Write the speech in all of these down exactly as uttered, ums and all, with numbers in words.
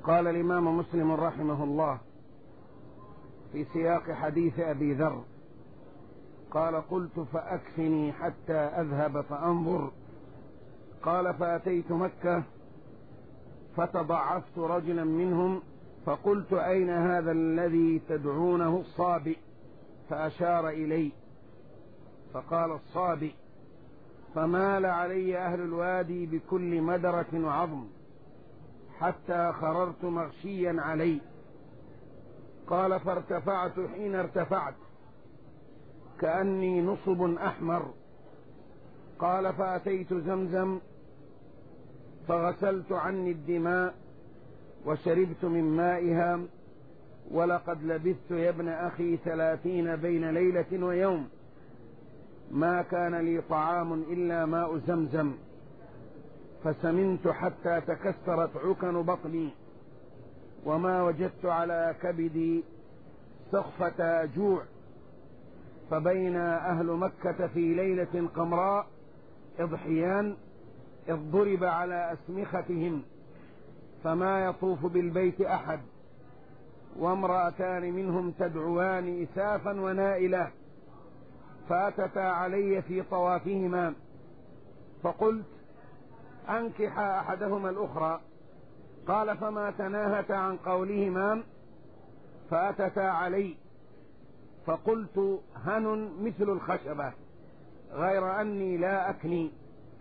قال الإمام مسلم رحمه الله في سياق حديث أبي ذر قال: قلت فأكفني حتى أذهب فأنظر. قال: فأتيت مكة فتضعفت رجلا منهم فقلت: أين هذا الذي تدعونه الصابئ؟ فأشار إلي فقال: الصابئ. فمال علي أهل الوادي بكل مدرة وعظم حتى خررت مغشيا علي. قال: فارتفعت حين ارتفعت كأني نصب أحمر. قال: فأتيت زمزم فغسلت عني الدماء وشربت من مائها، ولقد لبثت يا ابن أخي ثلاثين بين ليلة ويوم ما كان لي طعام إلا ماء زمزم، فسمنت حتى تكسرت عكن بطني، وما وجدت على كبدي سخفة جوع. فبين أهل مكة في ليلة قمراء إضحيان إذ ضرب على أسمختهم فما يطوف بالبيت أحد، وامرأتان منهم تدعوان إسافا ونائلة، فأتتا علي في طوافهما فقلت: أنكح أحدهما الأخرى. قال: فما تناهتا عن قولهما فأتتا علي فقلت: هن مثل الخشبة غير أني لا أكني.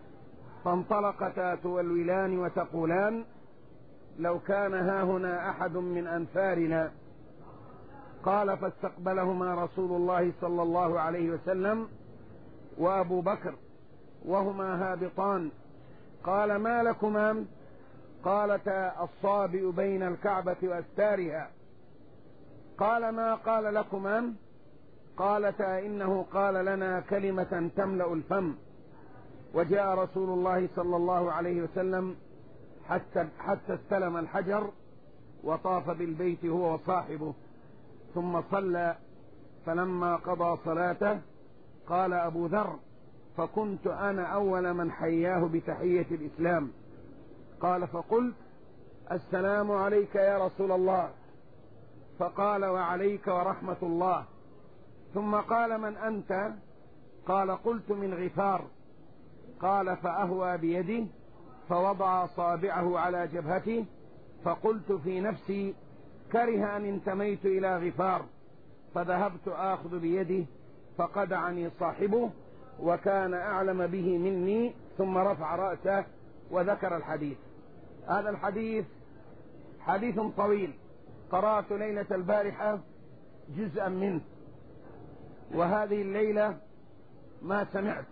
فانطلقتا تولولان وتقولان: لو كان هاهنا أحد من أنفارنا. قال: فاستقبلهما رسول الله صلى الله عليه وسلم وأبو بكر وهما هابطان. قال: ما لكما؟ قالتا: الصابئ بين الكعبة وأستارها. قال: ما قال لكما؟ قالتا: إنه قال لنا كلمة تملأ الفم. وجاء رسول الله صلى الله عليه وسلم حتى, حتى استلم الحجر وطاف بالبيت هو وصاحبه، ثم صلى. فلما قضى صلاته قال أبو ذر: فكنت أنا أول من حياه بتحية الإسلام. قال: فقلت: السلام عليك يا رسول الله. فقال: وعليك ورحمة الله. ثم قال: من أنت؟ قال: قلت: من غفار. قال: فأهوى بيدي فوضع صابعه على جبهته، فقلت في نفسي: كره أن انتميت إلى غفار، فذهبت آخذ بيده فقدعني صاحبه وكان أعلم به مني، ثم رفع رأسه وذكر الحديث. هذا الحديث حديث طويل، قرأت ليلة البارحة جزءا منه، وهذه الليلة ما سمعت،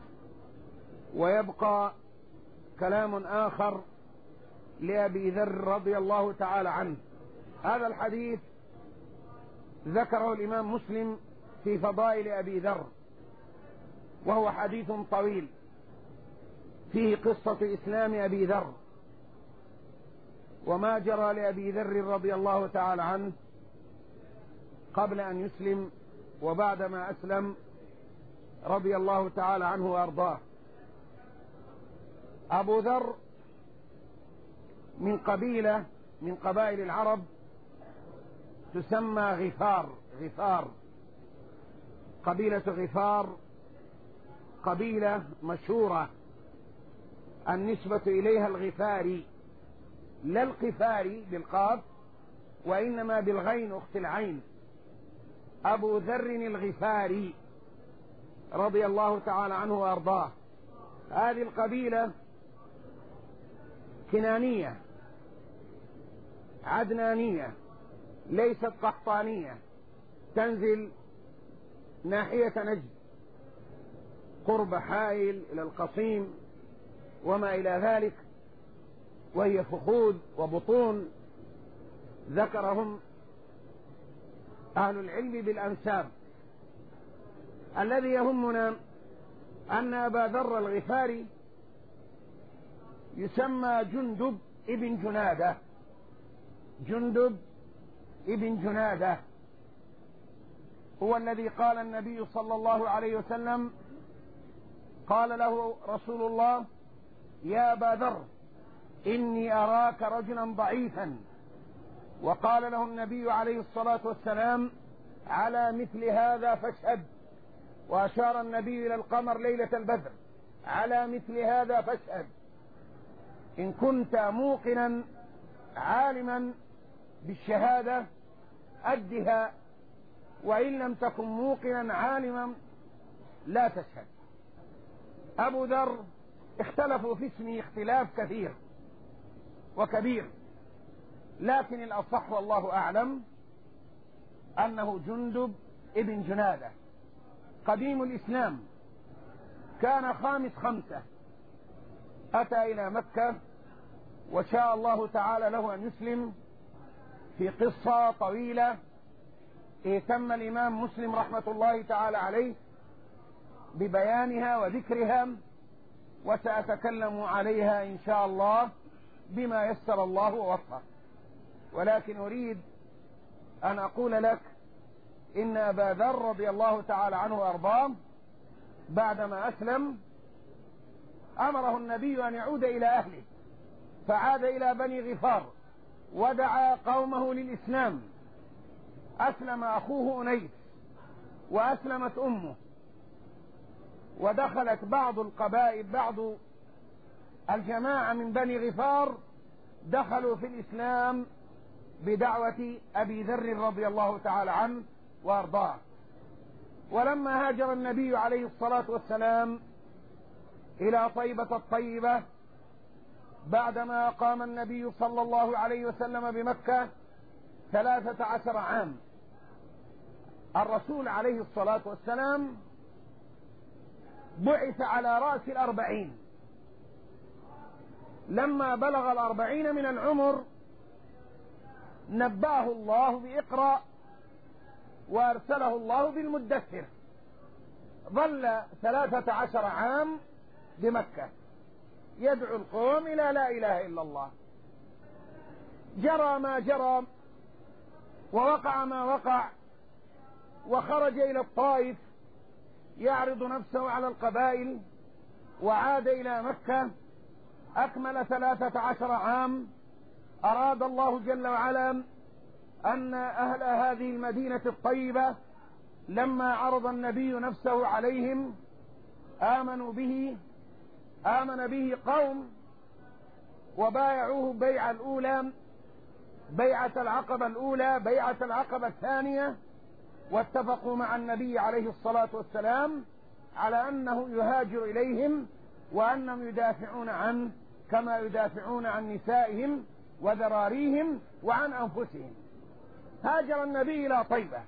ويبقى كلام آخر لأبي ذر رضي الله تعالى عنه. هذا الحديث ذكره الإمام مسلم في فضائل أبي ذر، وهو حديث طويل فيه قصة إسلام أبي ذر وما جرى لأبي ذر رضي الله تعالى عنه قبل أن يسلم وبعدما أسلم رضي الله تعالى عنه وأرضاه. أبو ذر من قبيلة من قبائل العرب تسمى غفار. غفار قبيلة غفار قبيلة مشهورة النسبة إليها الغفاري، لا القفاري بالقاف وإنما بالغين أخت العين. أبو ذر الغفاري رضي الله تعالى عنه وأرضاه. هذه القبيلة كنانية عدنانية، ليست قحطانية، تنزل ناحية نجد قرب حائل إلى القصيم وما إلى ذلك، وهي فخوذ وبطون. ذكرهم أهل العلم بالأنساب. الذي يهمنا أن أبا ذر الغفاري يسمى جندب ابن جنادة. جندب ابن جنادة هو الذي قال النبي صلى الله عليه وسلم، قال له رسول الله: يا أبا ذر إني أراك رجلا ضعيفا وقال له النبي عليه الصلاة والسلام: على مثل هذا فاشهد. وأشار النبي إلى القمر ليلة البدر: على مثل هذا فاشهد. إن كنت موقنا عالما بالشهادة أدها، وإن لم تكن موقنا عالما لا تشهد. أبو ذر اختلفوا في اسمه اختلاف كثير وكبير، لكن الأصح والله أعلم أنه جندب ابن جنادة، قديم الإسلام، كان خامس خمسة، أتى إلى مكة وشاء الله تعالى له أن يسلم في قصة طويلة اهتم الإمام مسلم رحمة الله تعالى عليه ببيانها وذكرها، وسأتكلم عليها إن شاء الله بما يسر الله ووفق. ولكن أريد أن أقول لك إن أبا ذر رضي الله تعالى عنه وأرضاه بعدما أسلم أمره النبي أن يعود إلى أهله، فعاد إلى بني غفار ودعا قومه للإسلام. أسلم أخوه أنيس وأسلمت أمه، ودخلت بعض القبائل، بعض الجماعة من بني غفار دخلوا في الإسلام بدعوة أبي ذر رضي الله تعالى عنه وأرضاه. ولما هاجر النبي عليه الصلاة والسلام إلى طيبة الطيبة بعدما قام النبي صلى الله عليه وسلم بمكة ثلاثة عشر عام، الرسول عليه الصلاة والسلام بعث على رأس الأربعين. لما بلغ الأربعين من العمر نبأه الله بإقرأ وأرسله الله بالمدثر. ظل ثلاثة عشر عام بمكة يدعو القوم إلى لا إله إلا الله. جرى ما جرى ووقع ما وقع، وخرج إلى الطائف يعرض نفسه على القبائل، وعاد إلى مكة أكمل ثلاثة عشر عام. أراد الله جل وعلا أن أهل هذه المدينة الطيبة لما عرض النبي نفسه عليهم آمنوا به، آمن به قوم وبايعوه بيعة الأولى، بيعة العقبة الأولى، بيعة العقبة الثانية، واتفقوا مع النبي عليه الصلاة والسلام على أنه يهاجر إليهم وأنهم يدافعون عنه كما يدافعون عن نسائهم وذراريهم وعن أنفسهم. هاجر النبي إلى طيبة،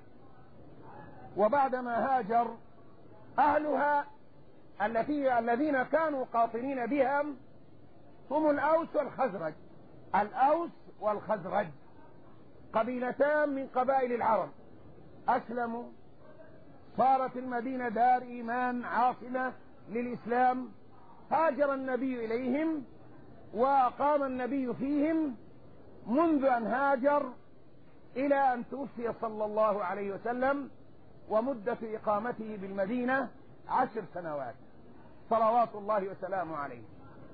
وبعدما هاجر أهلها التي الذين كانوا قاطنين بها هم الأوس والخزرج. الأوس والخزرج قبيلتان من قبائل العرب أسلموا، صارت المدينة دار إيمان عاصمة للإسلام. هاجر النبي إليهم وقام النبي فيهم منذ أن هاجر إلى أن توفي صلى الله عليه وسلم، ومدة إقامته بالمدينة عشر سنوات صلوات الله وسلامه عليه.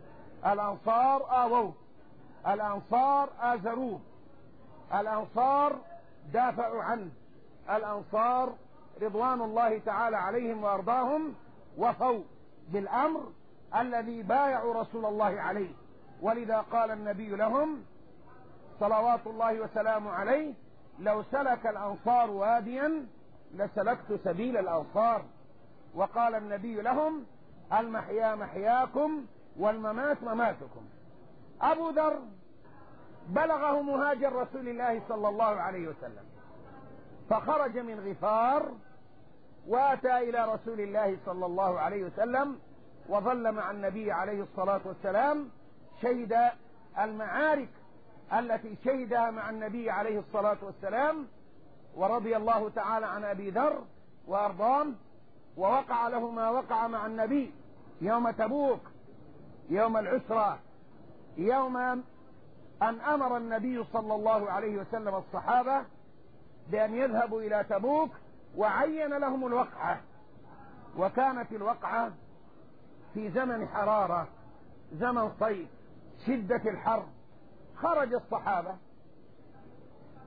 الأنصار آووه، الأنصار آزروه، الأنصار دافعوا عنه، الأنصار رضوان الله تعالى عليهم وأرضاهم وفوا بالأمر الذي بايعوا رسول الله عليه. ولذا قال النبي لهم صلوات الله وسلامه عليه: لو سلك الأنصار واديا لسلكت سبيل الأنصار. وقال النبي لهم: المحيا محياكم والممات مماتكم. أبو ذر بلغه مهاجر رسول الله صلى الله عليه وسلم، فخرج من غفار واتى إلى رسول الله صلى الله عليه وسلم، وظل مع النبي عليه الصلاة والسلام، شهد المعارك التي شهدها مع النبي عليه الصلاة والسلام، ورضي الله تعالى عن أبي ذر وأرضاه. ووقع له ما وقع مع النبي يوم تبوك، يوم العسرة، يوم أن أمر النبي صلى الله عليه وسلم الصحابة بأن يذهبوا إلى تبوك، وعين لهم الوقعة. وكانت الوقعة في زمن حرارة، زمن صيف، شدة الحر. خرج الصحابة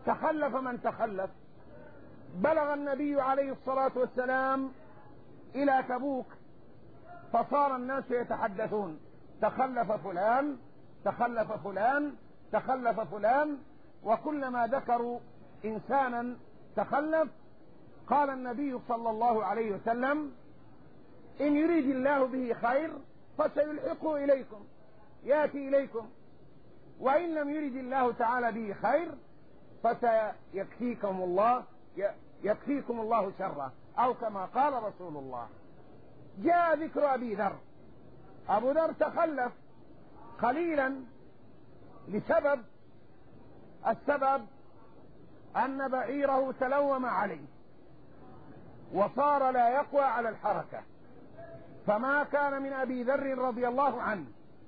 تخلف من تخلف. بلغ النبي عليه الصلاة والسلام إلى تبوك، فصار الناس يتحدثون: تخلف فلان، تخلف فلان، تخلف فلان. وكلما ذكروا إنسانا تخلف قال النبي صلى الله عليه وسلم: إن يريد الله به خير فسيلحقه إليكم، يأتي إليكم، وإن لم يريد الله تعالى به خير فسيكفيكم الله يكفيكم الله شره، أو كما قال رسول الله. جاء ذكر أبي ذر. أبو ذر تخلف قليلا لسبب، السبب أن بعيره تلوم عليه وصار لا يقوى على الحركة، فما كان من أبي ذر رضي الله عنه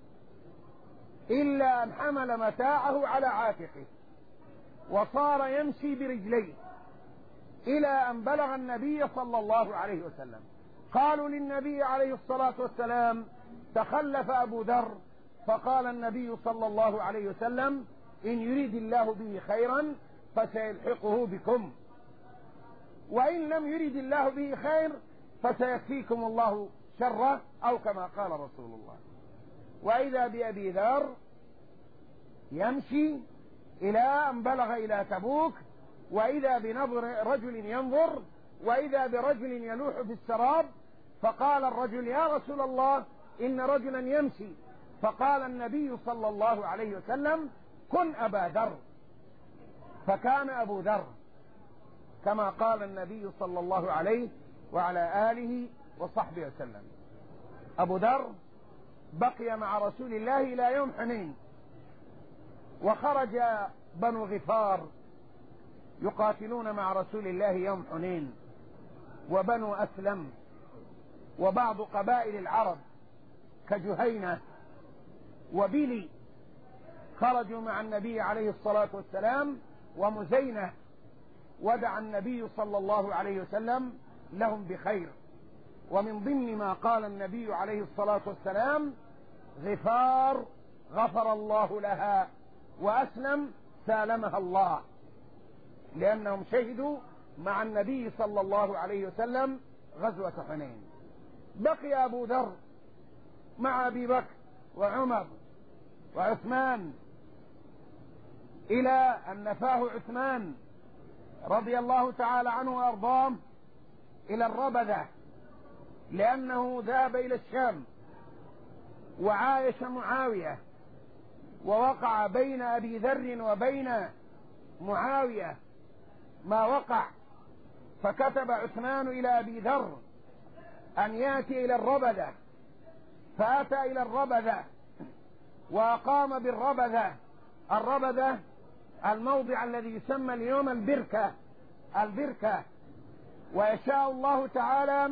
إلا أن حمل متاعه على عاتقه وصار يمشي برجليه إلى أن بلغ النبي صلى الله عليه وسلم. قالوا للنبي عليه الصلاة والسلام: تخلف أبو ذر. فقال النبي صلى الله عليه وسلم: إن يريد الله به خيرا فسيلحقه بكم، وإن لم يريد الله به خير فسيكفيكم الله شره، أو كما قال رسول الله. وإذا بأبي ذر يمشي إلى أن بلغ إلى تبوك، وإذا بنظر رجل ينظر، وإذا برجل يلوح في السراب. فقال الرجل: يا رسول الله، إن رجلا يمشي. فقال النبي صلى الله عليه وسلم: كن أبا ذر. فكان أبو ذر كما قال النبي صلى الله عليه وعلى آله وصحبه وسلم. أبو ذر بقي مع رسول الله إلى يوم حنين، وخرج بنو غفار يقاتلون مع رسول الله يوم حنين، وبنو أسلم، وبعض قبائل العرب كجهينة وبلي خرجوا مع النبي عليه الصلاة والسلام، ومزينة، ودعا النبي صلى الله عليه وسلم لهم بخير. ومن ضمن ما قال النبي عليه الصلاة والسلام: غفار غفر الله لها، وأسلم سالمها الله، لأنهم شهدوا مع النبي صلى الله عليه وسلم غزوة حنين. بقي أبو ذر مع أبي بكر وعمر وعثمان إلى أن نفاه عثمان رضي الله تعالى عنه وأرضاه إلى الربذة، لأنه ذهب إلى الشام وعايش معاوية، ووقع بين أبي ذر وبين معاوية ما وقع. فكتب عثمان إلى أبي ذر أن يأتي إلى الربذة، فأتى إلى الربذة وأقام بالربذة. الربذة الموضع الذي يسمى اليوم البركة، البركة. ويشاء الله تعالى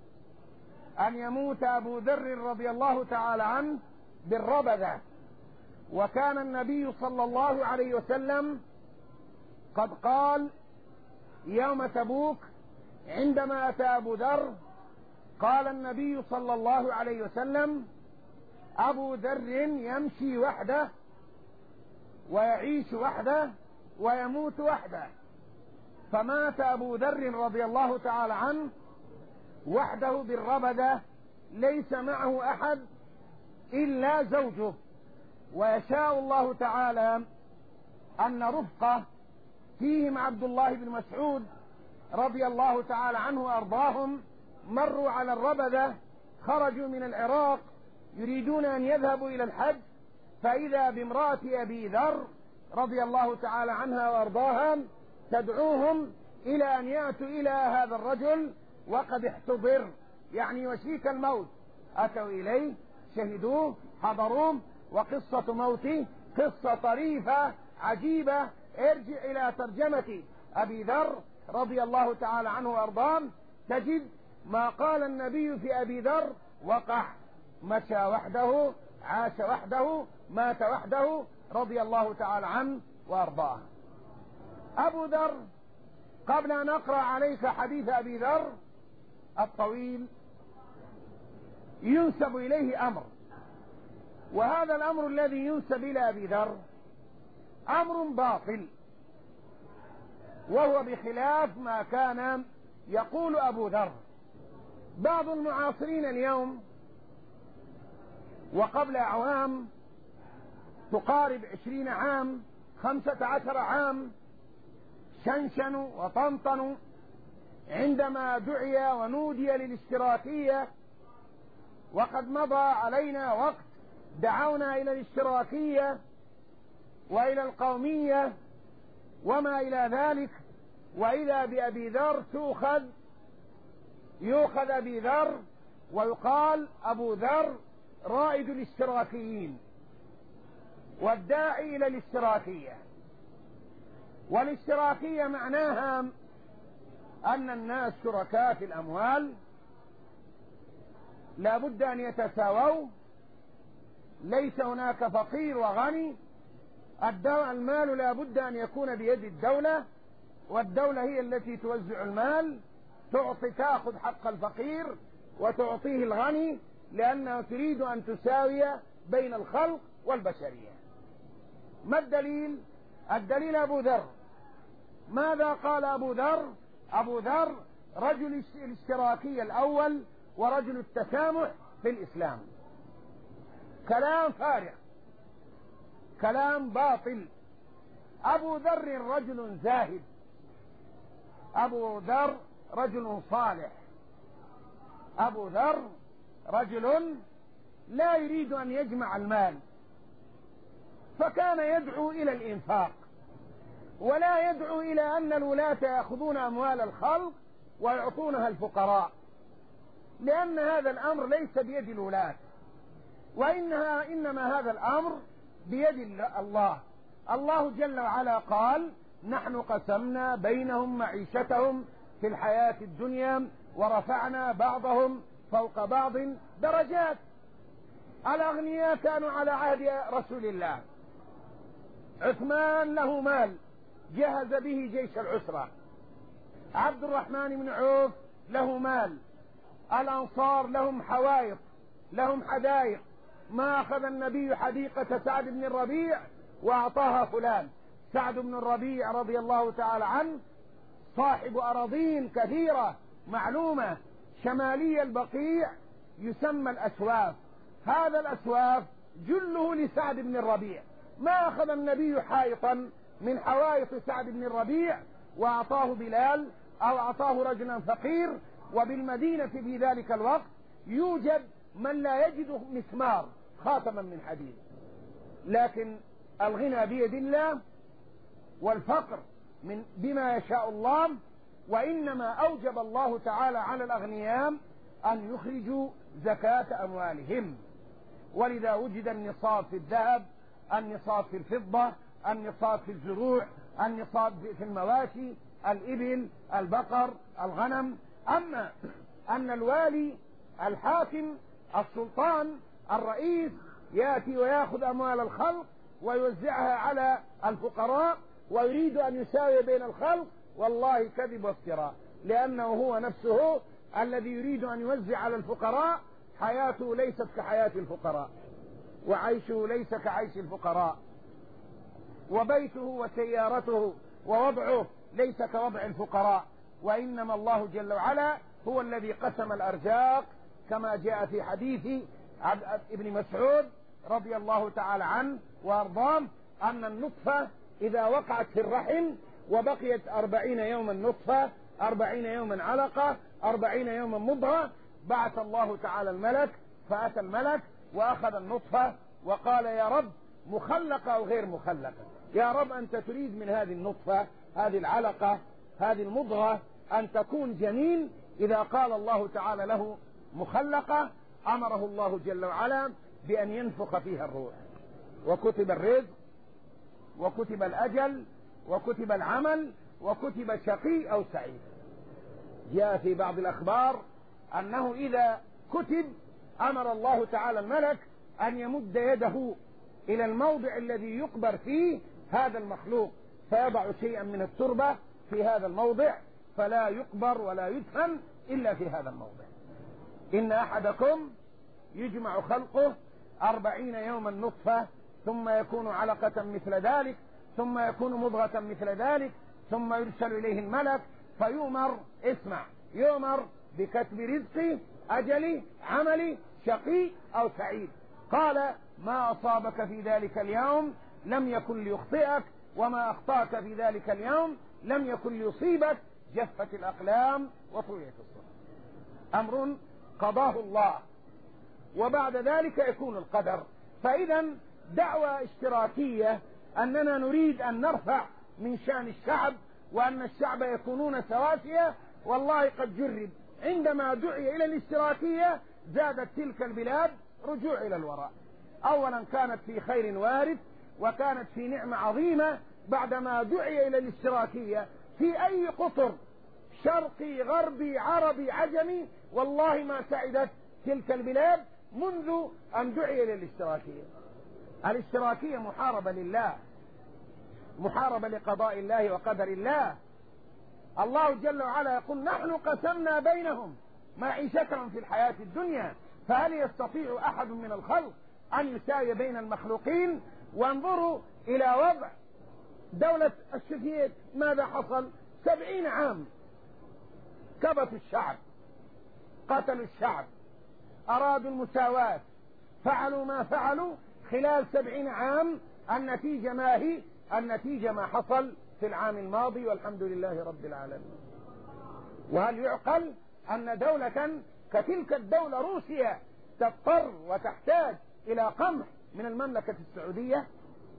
أن يموت أبو ذر رضي الله تعالى عنه بالربذة. وكان النبي صلى الله عليه وسلم قد قال يوم تبوك عندما أتى أبو ذر، قال النبي صلى الله عليه وسلم: أبو ذر يمشي وحده ويعيش وحده ويموت وحده. فمات أبو ذر رضي الله تعالى عنه وحده بالربذة، ليس معه أحد إلا زوجه. ويشاء الله تعالى أن رفقة فيهم عبد الله بن مسعود رضي الله تعالى عنه وأرضاهم مروا على الربذة، خرجوا من العراق يريدون أن يذهبوا إلى الحج، فإذا بامرأة أبي ذر رضي الله تعالى عنها وأرضاها تدعوهم إلى أن يأتوا إلى هذا الرجل وقد احتضر، يعني وشيك الموت. أتوا إليه، شهدوه، حضروه، وقصة موته قصة طريفة عجيبة. ارجع إلى ترجمة أبي ذر رضي الله تعالى عنه وأرضاه تجد ما قال النبي في أبي ذر: وقع، مشى وحده، عاش وحده، مات وحده، رضي الله تعالى عنه وأرضاه. أبو ذر، قبل أن أقرأ عليك حديث أبي ذر الطويل، ينسب إليه أمر، وهذا الأمر الذي ينسب إلى أبي ذر أمر باطل، وهو بخلاف ما كان يقول أبو ذر. بعض المعاصرين اليوم وقبل أعوام تقارب عشرين عام خمسة عشر عام شنشنوا وطنطنوا عندما دعي ونودي للاشتراكية، وقد مضى علينا وقت دعونا إلى الاشتراكية وإلى القومية وما إلى ذلك، وإذا بأبي ذر تؤخذ يؤخذ أبي ذر ويقال أبو ذر رائد الاشتراكيين والداعي إلى الاشتراكية. والاشتراكية معناها أن الناس شركاء في الأموال، لا بد أن يتساووا، ليس هناك فقير وغني، المال لا بد أن يكون بيد الدولة، والدولة هي التي توزع المال، تعطي تأخذ حق الفقير وتعطيه الغني، لأنها تريد أن تساوي بين الخلق والبشرية. ما الدليل؟ الدليل أبو ذر. ماذا قال أبو ذر؟ أبو ذر رجل الاشتراكية الأول ورجل التسامح في الإسلام. كلام فارغ، كلام باطل. أبو ذر رجل زاهد، أبو ذر رجل صالح، أبو ذر رجل لا يريد أن يجمع المال، فكان يدعو إلى الإنفاق، ولا يدعو إلى أن الولاة يأخذون أموال الخلق ويعطونها الفقراء، لأن هذا الأمر ليس بيد الولاة، وإنها إنما هذا الأمر بيد الله. الله جل وعلا قال: نحن قسمنا بينهم معيشتهم في الحياة الدنيا ورفعنا بعضهم فوق بعض درجات. الأغنياء كانوا على عهد رسول الله، عثمان له مال جهز به جيش العسرة، عبد الرحمن بن عوف له مال، الأنصار لهم حوائط، لهم حدائق، ما أخذ النبي حديقة سعد بن الربيع وأعطاها فلان. سعد بن الربيع رضي الله تعالى عنه صاحب أراضين كثيرة معلومة شمالي البقيع يسمى الأسواف، هذا الأسواف جله لسعد بن الربيع. ما أخذ النبي حائطا من حوائط سعد بن الربيع وأعطاه بلال أو أعطاه رجلا فقير. وبالمدينة في ذلك الوقت يوجد من لا يجد مسمار خاتما من حديد، لكن الغنى بيد الله والفقر من بما يشاء الله. وإنما أوجب الله تعالى على الأغنياء أن يخرجوا زكاة أموالهم، ولذا وجد النصاب في الذهب، النصاب في الفضة، النصاب في الزروع، النصاب في المواشي، الإبل، البقر، الغنم. أما أن الوالي الحاكم السلطان الرئيس يأتي ويأخذ أموال الخلق ويوزعها على الفقراء ويريد أن يساوي بين الخلق، والله كذب وافتراء، لأنه هو نفسه الذي يريد أن يوزع على الفقراء، حياته ليست كحياة الفقراء، وعيشه ليس كعيش الفقراء، وبيته وسيارته ووضعه ليس كوضع الفقراء. وإنما الله جل وعلا هو الذي قسم الأرزاق، كما جاء في حديث ابن مسعود رضي الله تعالى عنه وأرضاه أن النطفة إذا وقعت في الرحم وبقيت أربعين يوما نطفة، أربعين يوما علقة، أربعين يوما مضغة، بعث الله تعالى الملك، فأتى الملك وأخذ النطفة وقال: يا رب، مخلقة أو غير مخلقة؟ يا رب، أنت تريد من هذه النطفة، هذه العلقة، هذه المضغة أن تكون جنين. إذا قال الله تعالى له مخلقة أمره الله جل وعلا بأن ينفخ فيها الروح، وكتب الرزق وكتب الأجل وكتب العمل وكتب شقي أو سعيد. جاء في بعض الأخبار أنه إذا كتب أمر الله تعالى الملك أن يمد يده إلى الموضع الذي يقبر فيه هذا المخلوق، فيضع شيئا من التربة في هذا الموضع، فلا يقبر ولا يدفن إلا في هذا الموضع. إن أحدكم يجمع خلقه أربعين يوما نطفة، ثم يكون علقة مثل ذلك، ثم يكون مضغة مثل ذلك، ثم يرسل إليه الملك فيؤمر، اسمع، يؤمر بكتب رزقي، أجلي، عملي، شقي أو سعيد. قال: ما أصابك في ذلك اليوم لم يكن ليخطئك، وما أخطأك في ذلك اليوم لم يكن ليصيبك. جفت الأقلام وطويت الصحف. أمر قضاه الله، وبعد ذلك يكون القدر. فإذا دعوة اشتراكية أننا نريد أن نرفع من شأن الشعب وأن الشعب يكونون سواسية، والله قد جرب. عندما دعي إلى الاشتراكية زادت تلك البلاد رجوع إلى الوراء. أولا كانت في خير وارد وكانت في نعمة عظيمة بعدما دعي إلى الاشتراكية في أي قطر، شرقي غربي عربي عجمي، والله ما سعدت تلك البلاد منذ أن دعي إلى الاشتراكية. الاشتراكية محاربة لله، محاربة لقضاء الله وقدر الله. الله جل وعلا يقول: نحن قسمنا بينهم معيشتهم في الحياة الدنيا، فهل يستطيع أحد من الخلق أن يساوي بين المخلوقين؟ وانظروا إلى وضع دولة السوفييت، ماذا حصل؟ سبعين عام كبتوا الشعب، قتلوا الشعب، أرادوا المساواة، فعلوا ما فعلوا خلال سبعين عام. النتيجة ما هي؟ النتيجة ما حصل في العام الماضي، والحمد لله رب العالمين. وهل يعقل أن دولة كتلك الدولة روسيا تضطر وتحتاج إلى قمح من المملكة السعودية،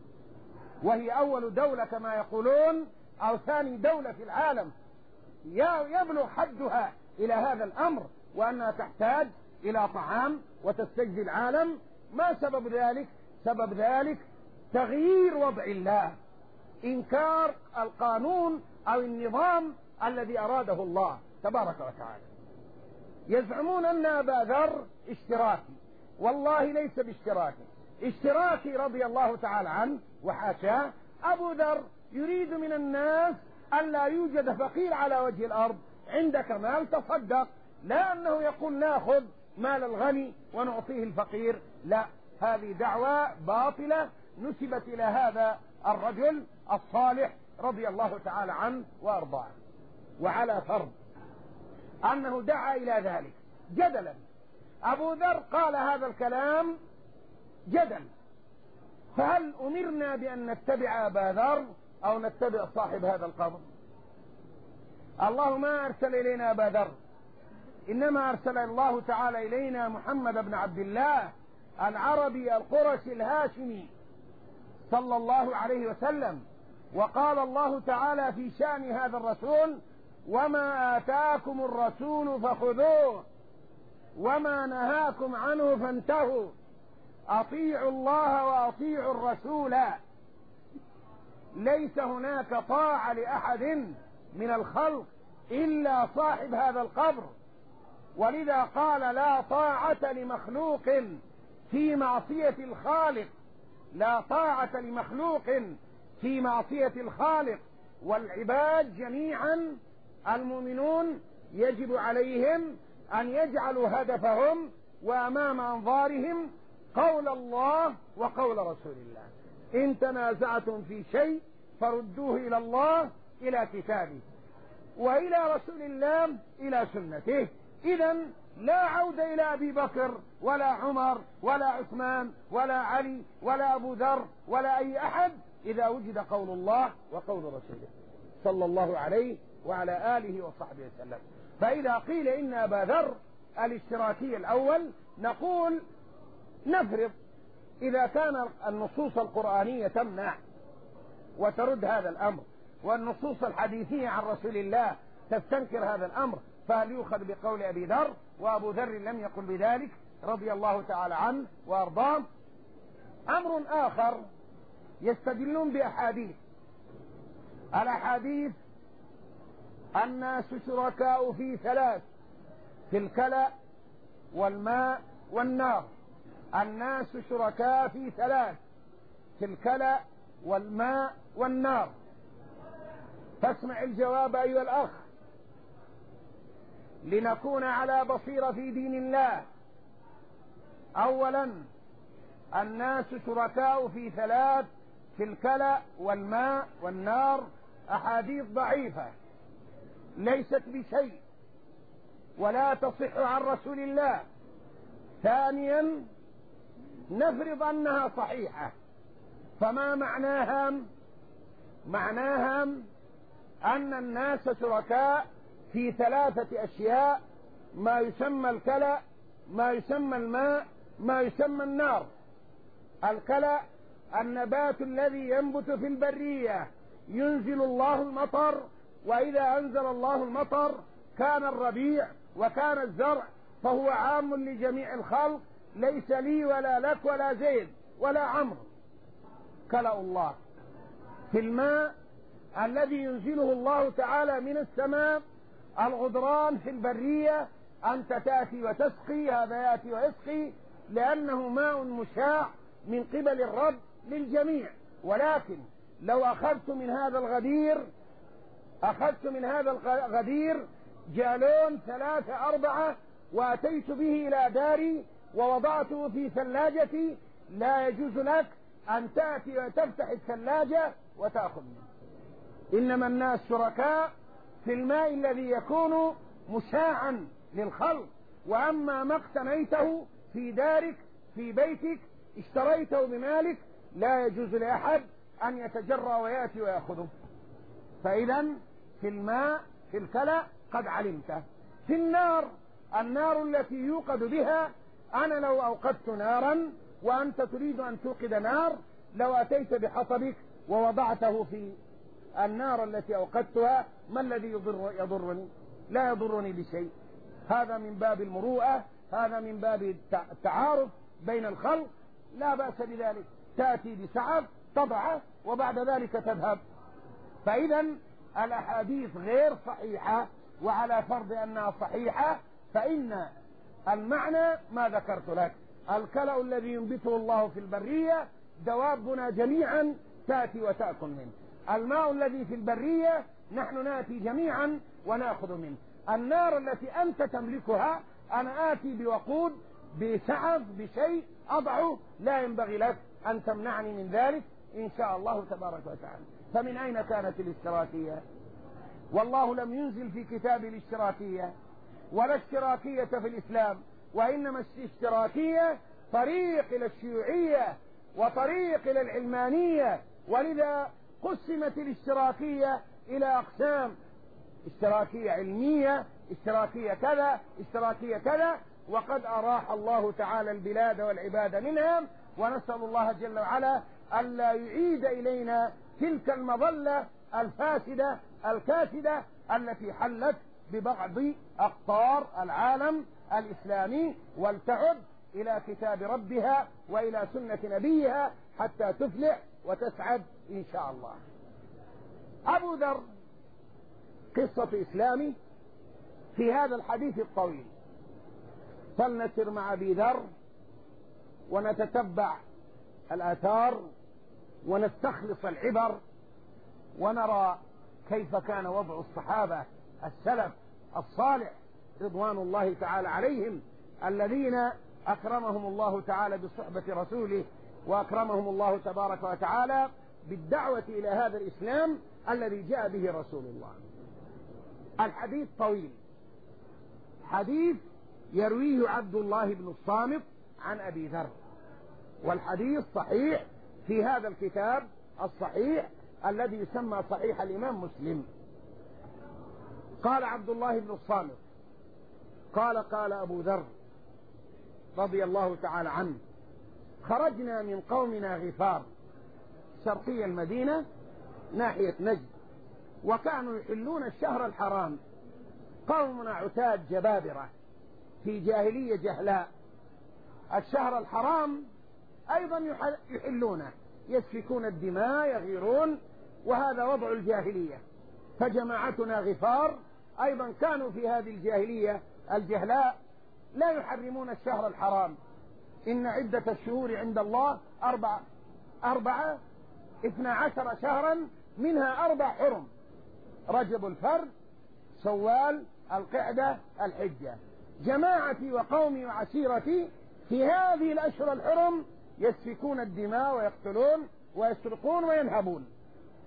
وهي أول دولة كما يقولون أو ثاني دولة في العالم يبلغ حدها إلى هذا الأمر، وأنها تحتاج إلى طعام وتستجزي العالم؟ ما سبب ذلك؟ سبب ذلك تغيير وضع الله، إنكار القانون أو النظام الذي أراده الله تبارك وتعالى. يزعمون أن أبا ذر اشتراكي، والله ليس باشتراكي. اشتراكي رضي الله تعالى عنه وحاشاه. أبو ذر يريد من الناس أن لا يوجد فقير على وجه الأرض، عندك مال تصدق، لا أنه يقول ناخذ مال الغني ونعطيه الفقير، لا، هذه دعوة باطلة نسبت إلى هذا الرجل الصالح رضي الله تعالى عنه وأرضاه. وعلى فرض أنه دعا إلى ذلك جدلا، أبو ذر قال هذا الكلام جدل، فهل أمرنا بأن نتبع أبا ذر أو نتبع صاحب هذا القبر؟ الله ما أرسل إلينا أبا ذر، إنما أرسل الله تعالى إلينا محمد بن عبد الله العربي القرشي الهاشمي صلى الله عليه وسلم. وقال الله تعالى في شأن هذا الرسول: وما آتاكم الرسول فخذوه وما نهاكم عنه فانتهوا، أطيعوا الله وأطيعوا الرسول، ليس هناك طاعة لأحد من الخلق إلا صاحب هذا القبر. ولذا قال: لا طاعة لمخلوق في معصية الخالق، لا طاعة لمخلوق في معصية الخالق. والعباد جميعا المؤمنون يجب عليهم أن يجعلوا هدفهم وأمام أنظارهم قول الله وقول رسول الله. إن تنازعتم في شيء فردوه إلى الله، إلى كتابه، وإلى رسول الله، إلى سنته. إذن لا عودة إلى أبي بكر ولا عمر ولا عثمان ولا علي ولا أبو ذر ولا أي أحد إذا وجد قول الله وقول رسوله صلى الله عليه وعلى آله وصحبه وسلم. فإذا قيل إن أبا ذر الاشتراكي الأول، نقول نفرض إذا كان النصوص القرآنية تمنع وترد هذا الأمر، والنصوص الحديثية عن رسول الله تستنكر هذا الأمر، فهل يؤخذ بقول أبي ذر؟ وأبو ذر لم يقل بذلك رضي الله تعالى عنه وأرضاه. أمر آخر، يستدلون بأحاديث. الأحاديث: الناس شركاء في ثلاث، في الكلى والماء والنار. الناس شركاء في ثلاث، في الكلى والماء والنار. فاسمع الجواب أيها الأخ، لنكون على بصيرة في دين الله. أولا، الناس شركاء في ثلاث، في الكلى والماء والنار. أحاديث ضعيفة ليست بشيء ولا تصح عن رسول الله. ثانيا نفرض أنها صحيحة، فما معناها؟ معناها أن الناس شركاء في ثلاثة أشياء: ما يسمى الكلأ، ما يسمى الماء، ما يسمى النار. الكلأ النبات الذي ينبت في البرية، ينزل الله المطر، وإذا أنزل الله المطر كان الربيع وكان الزرع، فهو عام لجميع الخلق، ليس لي ولا لك ولا زيد ولا عمرو. كلأ الله. في الماء الذي ينزله الله تعالى من السماء، الغدران في البرية، أنت تأتي وتسقي، هذا يأتي ويسقي، لأنه ماء مشاع من قبل الرب للجميع. ولكن لو أخذت من هذا الغدير أخذت من هذا الغدير جالون ثلاثة أربعة وأتيت به إلى داري ووضعته في ثلاجتي، لا يجوز لك أن تأتي وتفتح الثلاجة وتأخذ منه. إنما الناس شركاء في الماء الذي يكون مشاعا للخلق. وأما ما اقتنيته في دارك في بيتك اشتريته بمالك، لا يجوز لأحد أن يتجرأ ويأتي ويأخذه. فإذا في الماء في الكلأ قد علمته. في النار، النار التي يوقد بها، أنا لو أوقدت نارا وأنت تريد أن توقد نار، لو أتيت بحطبك ووضعته في النار التي أوقدتها، ما الذي يضر يضرني؟ لا يضرني بشيء. هذا من باب المروءة، هذا من باب التعارف بين الخلق، لا بأس بذلك. تأتي بسعف تضعه وبعد ذلك تذهب. فإذا الأحاديث غير صحيحة، وعلى فرض أنها صحيحة فإن المعنى ما ذكرت لك. الكلأ الذي ينبته الله في البرية، دوابنا جميعا تأتي وتأكل منه. الماء الذي في البرية نحن نأتي جميعا ونأخذ منه. النار التي أنت تملكها، أنا آتي بوقود بسعف بشيء أضعه، لا ينبغي لك أن تمنعني من ذلك إن شاء الله تبارك وتعالى. فمن أين كانت الاشتراكية؟ والله لم ينزل في كتاب الاشتراكية ولا اشتراكية في الإسلام، وإنما الاشتراكية طريق إلى الشيوعية وطريق إلى العلمانية. ولذا قسمت الاشتراكية إلى أقسام: اشتراكية علمية، اشتراكية كذا، اشتراكية كذا. وقد أراح الله تعالى البلاد والعباد منها، ونسأل الله جل وعلا ألا يعيد إلينا تلك المظلة الفاسدة الكاسدة التي حلت ببعض أقطار العالم الإسلامي، ولتعد إلى كتاب ربها وإلى سنة نبيها حتى تفلح وتسعد إن شاء الله. أبو ذر قصة إسلامي في هذا الحديث الطويل، فلنسر مع أبي ذر ونتتبع الآثار ونستخلص العبر ونرى كيف كان وضع الصحابة السلف الصالح رضوان الله تعالى عليهم، الذين أكرمهم الله تعالى بصحبة رسوله، وأكرمهم الله تبارك وتعالى بالدعوة إلى هذا الإسلام الذي جاء به رسول الله. الحديث طويل، حديث يرويه عبد الله بن الصامت عن أبي ذر، والحديث صحيح في هذا الكتاب الصحيح الذي يسمى صحيح الإمام مسلم. قال عبد الله بن الصامت قال قال أبو ذر رضي الله تعالى عنه: خرجنا من قومنا غفار، شرقي المدينة ناحية نجد، وكانوا يحلون الشهر الحرام، قومنا عتاد جبابرة في جاهلية جهلاء. الشهر الحرام أيضا يحلونه، يسفكون الدماء، يغيرون، وهذا وضع الجاهلية. فجماعتنا غفار أيضا كانوا في هذه الجاهلية الجهلاء لا يحرمون الشهر الحرام. إن عدة الشهور عند الله أربعة أربعة اثنا عشر شهرا، منها أربع حرم: رجب الفرد، شوال، القعدة، الحجة. جماعتي وقومي وعشيرتي في هذه الأشهر الحرم يسفكون الدماء ويقتلون ويسرقون وينهبون.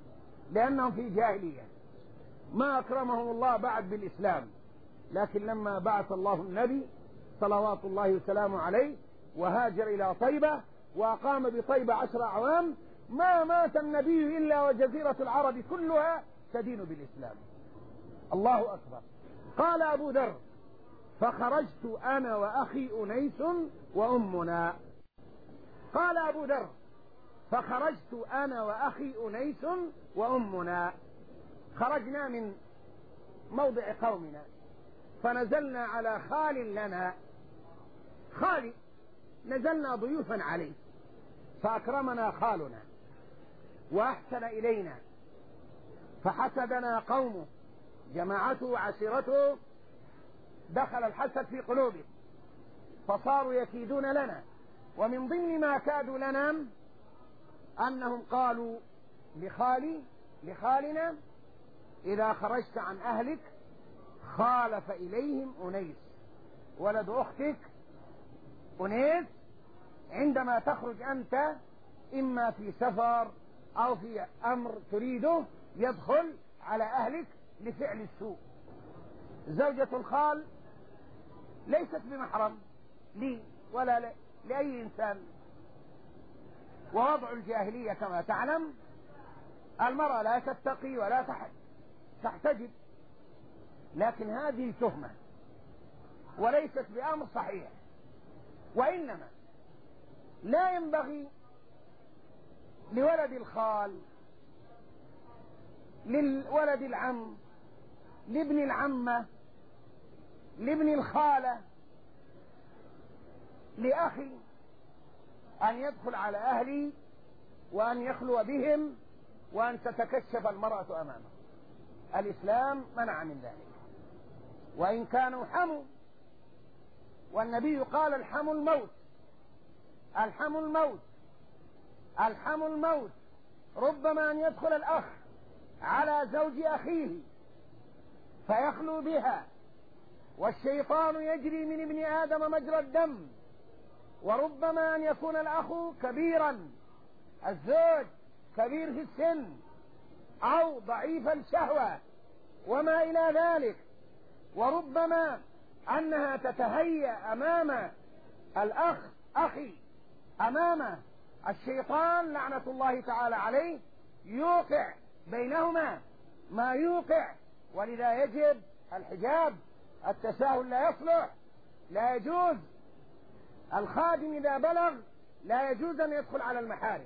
لأنهم في جاهلية، ما أكرمهم الله بعد بالإسلام، لكن لما بعث الله النبي صلوات الله وسلامه عليه وهاجر إلى طيبة وأقام بطيبة عشر أعوام، ما مات النبي إلا وجزيرة العرب كلها تدين بالإسلام. الله أكبر. قال أبو ذر: فخرجت أنا وأخي أنيس وأمنا. قال أبو ذر: فخرجت أنا وأخي أنيس وأمنا. خرجنا من موضع قومنا فنزلنا على خال لنا، خالي، نزلنا ضيوفا عليه، فأكرمنا خالنا وأحسن إلينا، فحسدنا قومه، جماعته وعشيرته، دخل الحسد في قلوبهم فصاروا يكيدون لنا. ومن ضمن ما كادوا لنا أنهم قالوا لخالي لخالنا: إذا خرجت عن أهلك خالف إليهم أنيس ولد أختك أنيس، عندما تخرج أنت إما في سفر أو في أمر تريده يدخل على أهلك لفعل السوء. زوجة الخال ليست بمحرم لي ولا لأي إنسان، ووضع الجاهلية كما تعلم المرأة لا تتقي ولا تحتجب، لكن هذه تهمة وليست بأمر صحيح. وإنما لا ينبغي لولد الخال، لولد العم، لابن العمة، لابن الخالة، لأخي أن يدخل على أهلي وأن يخلو بهم وأن تتكشف المرأة أمامه. الإسلام منع من ذلك، وإن كانوا حموا، والنبي قال: الحم الموت، الحم الموت، الحم الموت. ربما أن يدخل الأخ على زوج أخيه فيخلو بها، والشيطان يجري من ابن آدم مجرى الدم. وربما أن يكون الأخ كبيرا، الزوج كبير في السن أو ضعيف الشهوة وما إلى ذلك، وربما أنها تتهيأ أمام الأخ أخي أمامه، الشيطان لعنة الله تعالى عليه يوقع بينهما ما يوقع. ولذا يجب الحجاب، التساهل لا يصلح، لا يجوز. الخادم إذا بلغ لا يجوز أن يدخل على المحارم،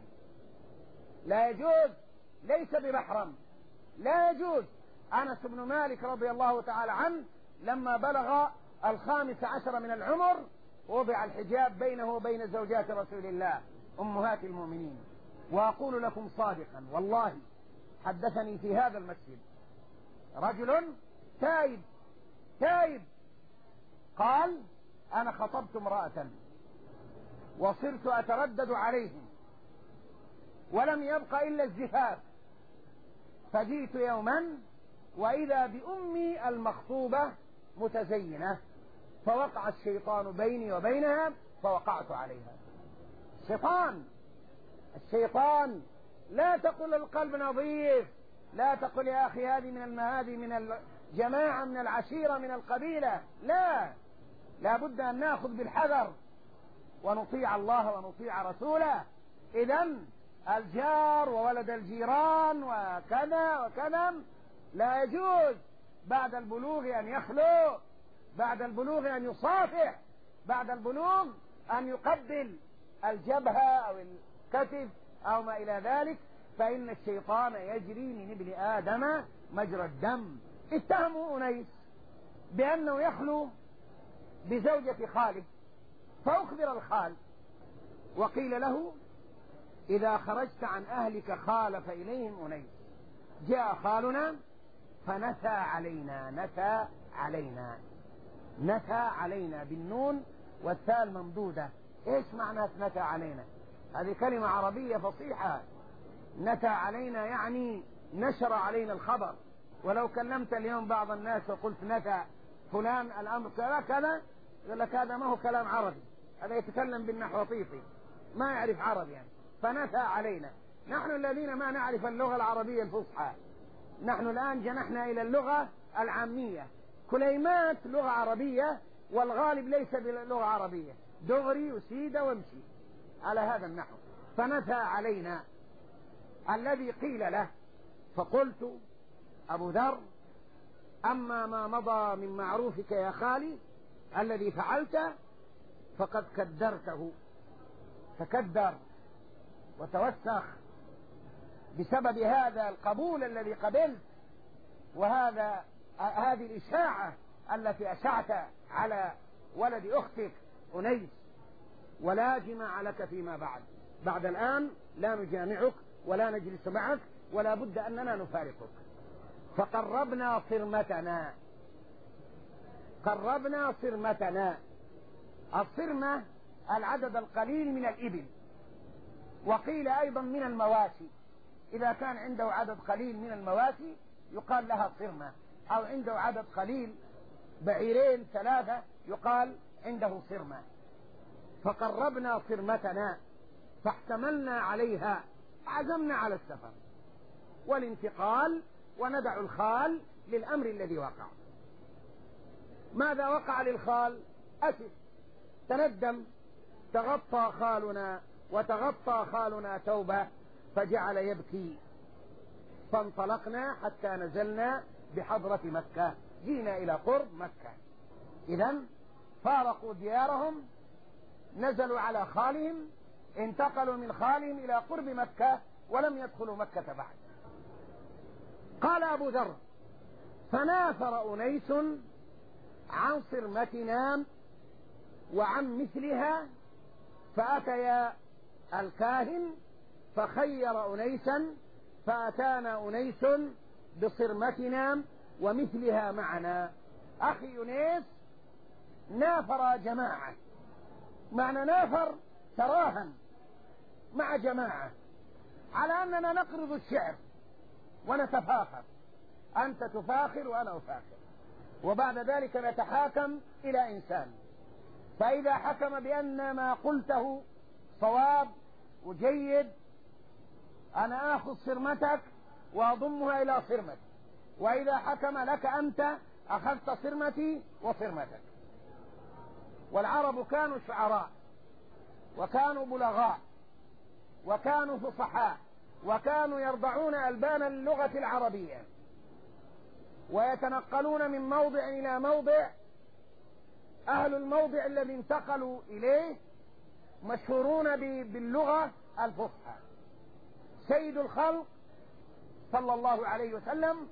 لا يجوز، ليس بمحرم، لا يجوز. أنس بن مالك رضي الله تعالى عنه لما بلغ الخامس عشر من العمر وضع الحجاب بينه وبين زوجات رسول الله أمهات المؤمنين. وأقول لكم صادقا والله، حدثني في هذا المسجد رجل تائب تائب قال: أنا خطبت امرأة وصرت أتردد عليهم ولم يبق إلا الزفاف، فجئت يوما وإذا بأمي المخطوبة متزينة، فوقع الشيطان بيني وبينها فوقعت عليها. الشيطان الشيطان لا تقل القلب نظيف، لا تقل يا أخي هذه من المهادي، من الجماعة، من العشيرة، من القبيلة، لا، لا بد أن نأخذ بالحذر ونطيع الله ونطيع رسوله. إذن الجار وولد الجيران وكذا وكذا لا يجوز بعد البلوغ أن يخلو، بعد البلوغ أن يصافح، بعد البلوغ أن يقبل الجبهة أو الكتف أو ما إلى ذلك، فإن الشيطان يجري من ابن آدم مجرى الدم. اتهموا أنيس بأنه يخلو بزوجة خاله، فأخبر الخال وقيل له: إذا خرجت عن أهلك خالف إليهم أنيس. جاء خالنا فنثى علينا، نثى علينا، نثى علينا بالنون والثاء الممدودة. إيش معنى نثى علينا؟ هذه كلمة عربية فصيحة. نثى علينا يعني نشر علينا الخبر. ولو كلمت اليوم بعض الناس وقلت نثى فلان الأمر كذا كذا، يقول لك هذا ما هو كلام عربي، هذا يتكلم بالنحوطيطي ما يعرف عربي يعني. فنثى علينا نحن الذين ما نعرف اللغة العربية الفصحى. نحن الآن جنحنا إلى اللغة العامية. كليمات لغة عربية والغالب ليس بلغة عربية، دغري وسيدة وامشي على هذا النحو. فنثى علينا الذي قيل له. فقلت: أبو ذر، أما ما مضى من معروفك يا خالي الذي فعلته فقد كدرته، تكدر وتوسخ بسبب هذا القبول الذي قبلت، وهذا هذه الإشاعة التي أشعت على ولد أختك أنيس، ولا جماع لك فيما بعد. بعد الآن لا نجامعك ولا نجلس معك، ولا بد أننا نفارقك. فقربنا صرمتنا، قربنا صرمتنا. الصرمة العدد القليل من الإبل، وقيل أيضا من المواشي. إذا كان عنده عدد قليل من المواشي يقال لها صرمة، أو عنده عدد قليل بعيرين ثلاثة يقال عنده صرمة. فقربنا صرمتنا فاحتملنا عليها، عزمنا على السفر والانتقال وندع الخال للأمر الذي وقع. ماذا وقع للخال؟ أسف، تندم، تغطى خالنا وتغطى خالنا توبة فجعل يبكي. فانطلقنا حتى نزلنا بحضرة مكة، جينا إلى قرب مكة. إذن فارقوا ديارهم، نزلوا على خالهم، انتقلوا من خالهم إلى قرب مكة ولم يدخلوا مكة بعد. قال أبو ذر: فنافر أنيس عن صرمتنا وعن مثلها، فأتيا الكاهن فخير أنيسا، فأتانا أنيس بصرمتنا ومثلها معنا. أخي أنيس نافر جماعة، معنى نافر تراهن مع جماعة على أننا نقرض الشعر ونتفاخر، أنت تفاخر وأنا أفاخر، وبعد ذلك نتحاكم إلى إنسان. فإذا حكم بأن ما قلته صواب وجيد أنا آخذ صرمتك وأضمها إلى صرمتي، وإذا حكم لك أنت أخذت صرمتي وصرمتك. والعرب كانوا شعراء، وكانوا بلغاء، وكانوا فصحاء، وكانوا يرضعون ألبان اللغة العربية، ويتنقلون من موضع إلى موضع. أهل الموضع الذي انتقلوا إليه مشهورون باللغة الفصحى. سيد الخلق صلى الله عليه وسلم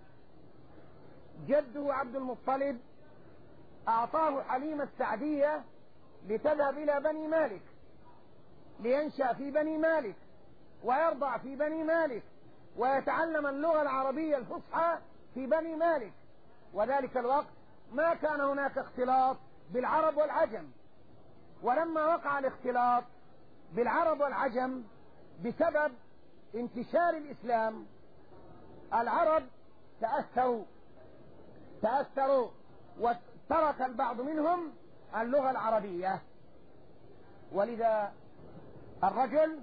جده عبد المطلب أعطاه حليمة السعدية لتذهب إلى بني مالك، لينشأ في بني مالك ويرضع في بني مالك ويتعلم اللغة العربية الفصحى في بني مالك. وذلك الوقت ما كان هناك اختلاط بالعرب والعجم، ولما وقع الاختلاط بالعرب والعجم بسبب انتشار الإسلام العرب تأثروا تأثروا وترك البعض منهم اللغة العربية. ولذا الرجل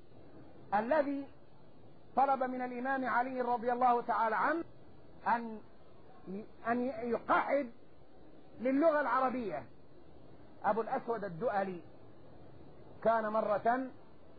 الذي طلب من الإمام علي رضي الله تعالى عنه أن أن يقعد للغة العربية، أبو الأسود الدؤلي، كان مرة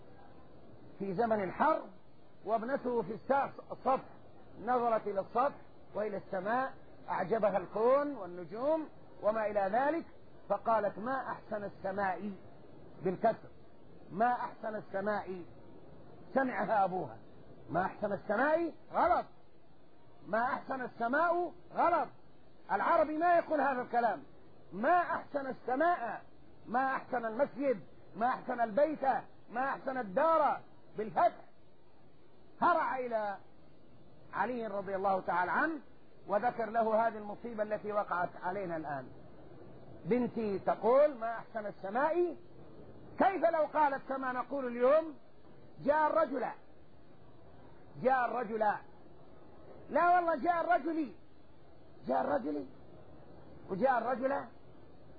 في زمن الحر وابنته في الصف نظرت إلى الصف وإلى السماء، أعجبها الكون والنجوم وما إلى ذلك، فقالت: ما أحسن السماء، بالكسر، ما أحسن السماء. سمعها أبوها: ما أحسن السماء غلط، ما أحسن السماء غلط. العربي ما يقول هذا الكلام. ما أحسن السماء، ما أحسن المسجد، ما أحسن البيت، ما أحسن الدار، بالفتح. هرع إلى علي رضي الله تعالى عنه وذكر له هذه المصيبة التي وقعت علينا الآن. بنتي تقول ما أحسن السماء، كيف لو قالت كما نقول اليوم جاء الرجل، جاء الرجل؟ لا والله جاء الرجل، جاء الرجل وجاء الرجل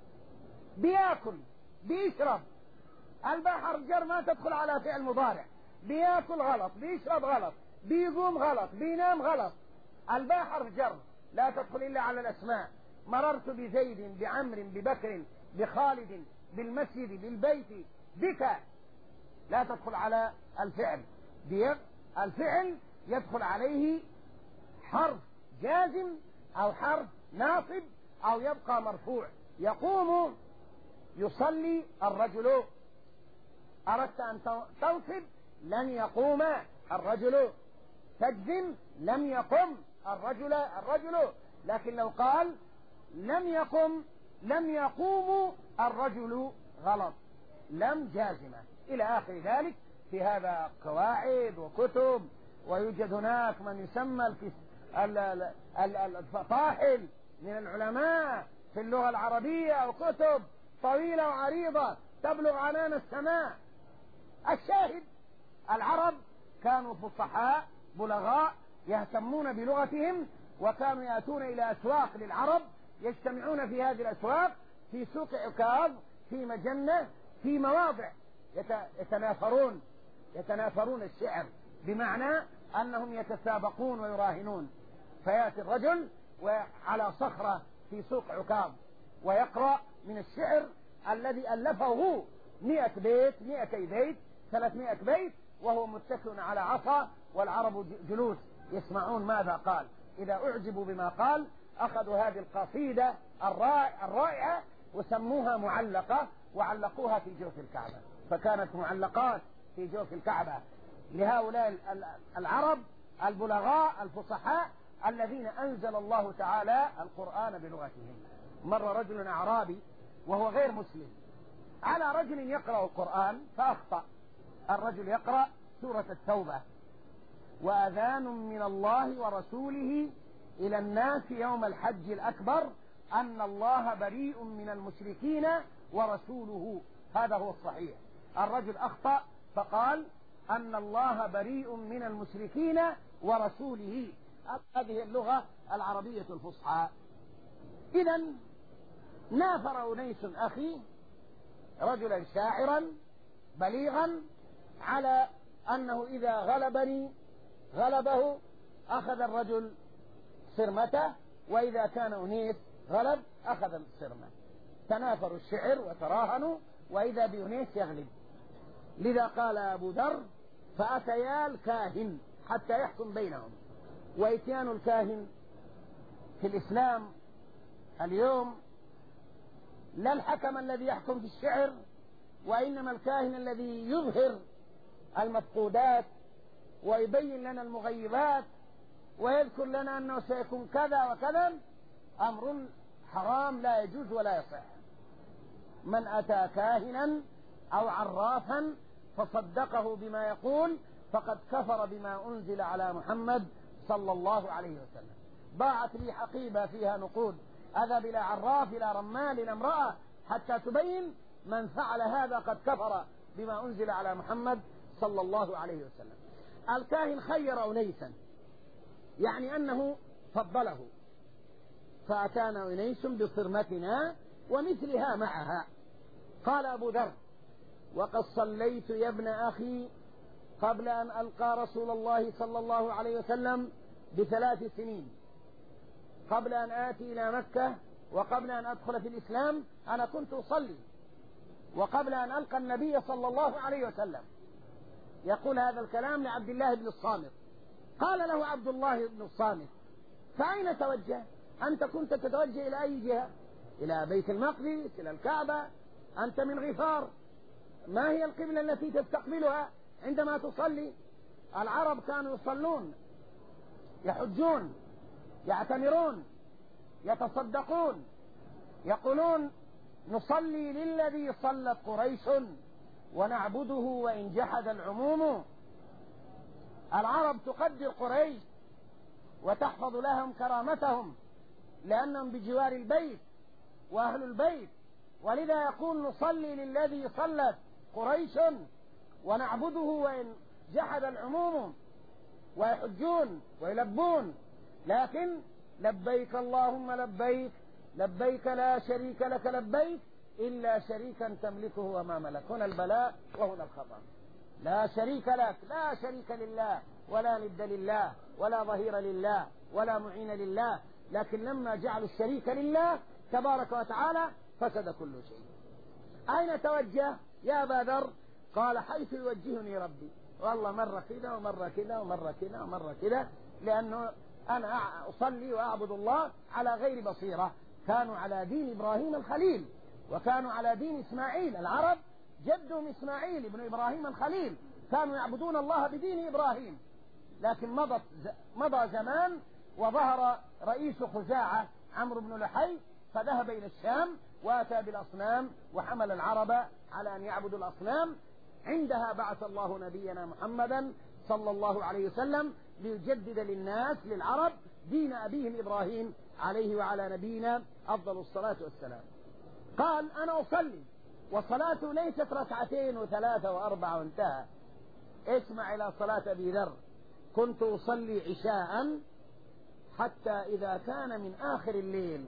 بياكل بيشرب. البحر جر ما تدخل على فعل مضارع، بياكل غلط، بيشرب غلط، بيقوم غلط، بينام غلط. الباء حرف جر لا تدخل إلا على الأسماء. مررت بزيد بعمر ببكر بخالد بالمسجد بالبيت بك، لا تدخل على الفعل. الفعل يدخل عليه حرف جازم أو حرف ناصب أو يبقى مرفوع. يقوم يصلي الرجل، أردت أن تنصب لن يقوم الرجل، تجزم لم يقم الرجل الرجل. لكن لو قال لم يقم لم يقوم الرجل غلط، لم جازمة إلى آخر ذلك. في هذا قواعد وكتب، ويوجد هناك من يسمى الفطاحل من العلماء في اللغة العربية، وكتب طويلة وعريضة تبلغ عنان السماء. الشاهد العرب كانوا فصحاء بلغاء يهتمون بلغتهم، وكانوا يأتون إلى أسواق للعرب، يجتمعون في هذه الأسواق، في سوق عكاظ، في مجنة، في مواضع يتنافرون يتنافرون الشعر، بمعنى أنهم يتسابقون ويراهنون. فيأتي الرجل وعلى صخرة في سوق عكاظ ويقرأ من الشعر الذي ألفه مئة بيت، مئتي بيت، ثلاثمائة بيت، وهو متكئ على عصا، والعرب جلوس يسمعون ماذا قال. إذا أعجبوا بما قال أخذوا هذه القصيدة الرائعة وسموها معلقة، وعلقوها في جوف الكعبة، فكانت معلقات في جوف الكعبة لهؤلاء العرب البلغاء الفصحاء الذين أنزل الله تعالى القرآن بلغتهم. مر رجل أعرابي وهو غير مسلم على رجل يقرأ القرآن فأخطأ. الرجل يقرأ سورة التوبة: وأذان من الله ورسوله إلى الناس يوم الحج الأكبر أن الله بريء من المشركين ورسوله. هذا هو الصحيح. الرجل أخطأ فقال أن الله بريء من المشركين ورسوله. هذه اللغة العربية الفصحى. إذن نافر أنيس أخي رجلا شاعرا بليغا على أنه إذا غلبني غلبه أخذ الرجل صرمته، وإذا كان أنيس غلب أخذ الصرمة. تنافروا الشعر وتراهنوا، وإذا بأنيس يغلب. لذا قال أبو ذر: فأتيا الكاهن حتى يحكم بينهم. وإتيان الكاهن في الإسلام اليوم لا الحكم الذي يحكم في الشعر، وإنما الكاهن الذي يظهر المفقودات ويبين لنا المغيبات ويذكر لنا أنه سيكون كذا وكذا. أمر حرام لا يجوز ولا يصح. من أتى كاهنا أو عرافا فصدقه بما يقول فقد كفر بما أنزل على محمد صلى الله عليه وسلم. ضاعت لي حقيبة فيها نقود، أذهب إلى عراف إلى رمال إلى امرأة حتى تبين من فعل هذا قد كفر بما أنزل على محمد صلى الله عليه وسلم. الكاهن خير أنيسا، يعني أنه فضله. فأتانا أنيس بصرمتنا ومثلها معها. قال أبو ذر: وقد صليت يا ابن أخي قبل أن ألقى رسول الله صلى الله عليه وسلم بثلاث سنين، قبل أن آتي إلى مكة وقبل أن أدخل في الإسلام أنا كنت أصلي، وقبل أن ألقى النبي صلى الله عليه وسلم. يقول هذا الكلام لعبد الله بن الصامت. قال له عبد الله بن الصامت: فأين توجه؟ أنت كنت تتوجه إلى أي جهة؟ إلى بيت المقدس، إلى الكعبة، أنت من غفار، ما هي القبلة التي تستقبلها عندما تصلي؟ العرب كانوا يصلون، يحجون، يعتمرون، يتصدقون، يقولون: نصلي للذي صلت قريش ونعبده وإن جحد العموم. العرب تقدر قريش وتحفظ لهم كرامتهم لأنهم بجوار البيت وأهل البيت، ولذا يقول: نصلي للذي صلت قريش ونعبده وإن جحد العموم. ويحجون ويلبون، لكن لبيك اللهم لبيك لبيك لا شريك لك لبيك إلا شريكا تملكه وما ملك. هنا البلاء وهنا الخطر. لا شريك لك، لا شريك لله ولا ند لله ولا ظهير لله ولا معين لله. لكن لما جعلوا الشريك لله تبارك وتعالى فسد كل شيء. أين توجه يا أبا ذر؟ قال حيث يوجهني ربي. والله مرة كده ومرة كده ومرة كده ومرة كده، لأنه أنا أصلي وأعبد الله على غير بصيرة. كانوا على دين إبراهيم الخليل، وكانوا على دين إسماعيل. العرب جدهم إسماعيل ابن إبراهيم الخليل، كانوا يعبدون الله بدين إبراهيم. لكن مضى مضى زمان وظهر رئيس خزاعة عمرو بن لحي، فذهب إلى الشام وأتى بالأصنام وحمل العرب على أن يعبدوا الأصنام. عندها بعث الله نبينا محمدا صلى الله عليه وسلم ليجدد للناس للعرب دين أبيهم إبراهيم عليه وعلى نبينا أفضل الصلاة والسلام. قال أنا أصلي وصلاته ليست ركعتين وثلاثة وأربعة وانتهى. اسمع إلى صلاة أبي ذر: كنت أصلي عشاء حتى إذا كان من آخر الليل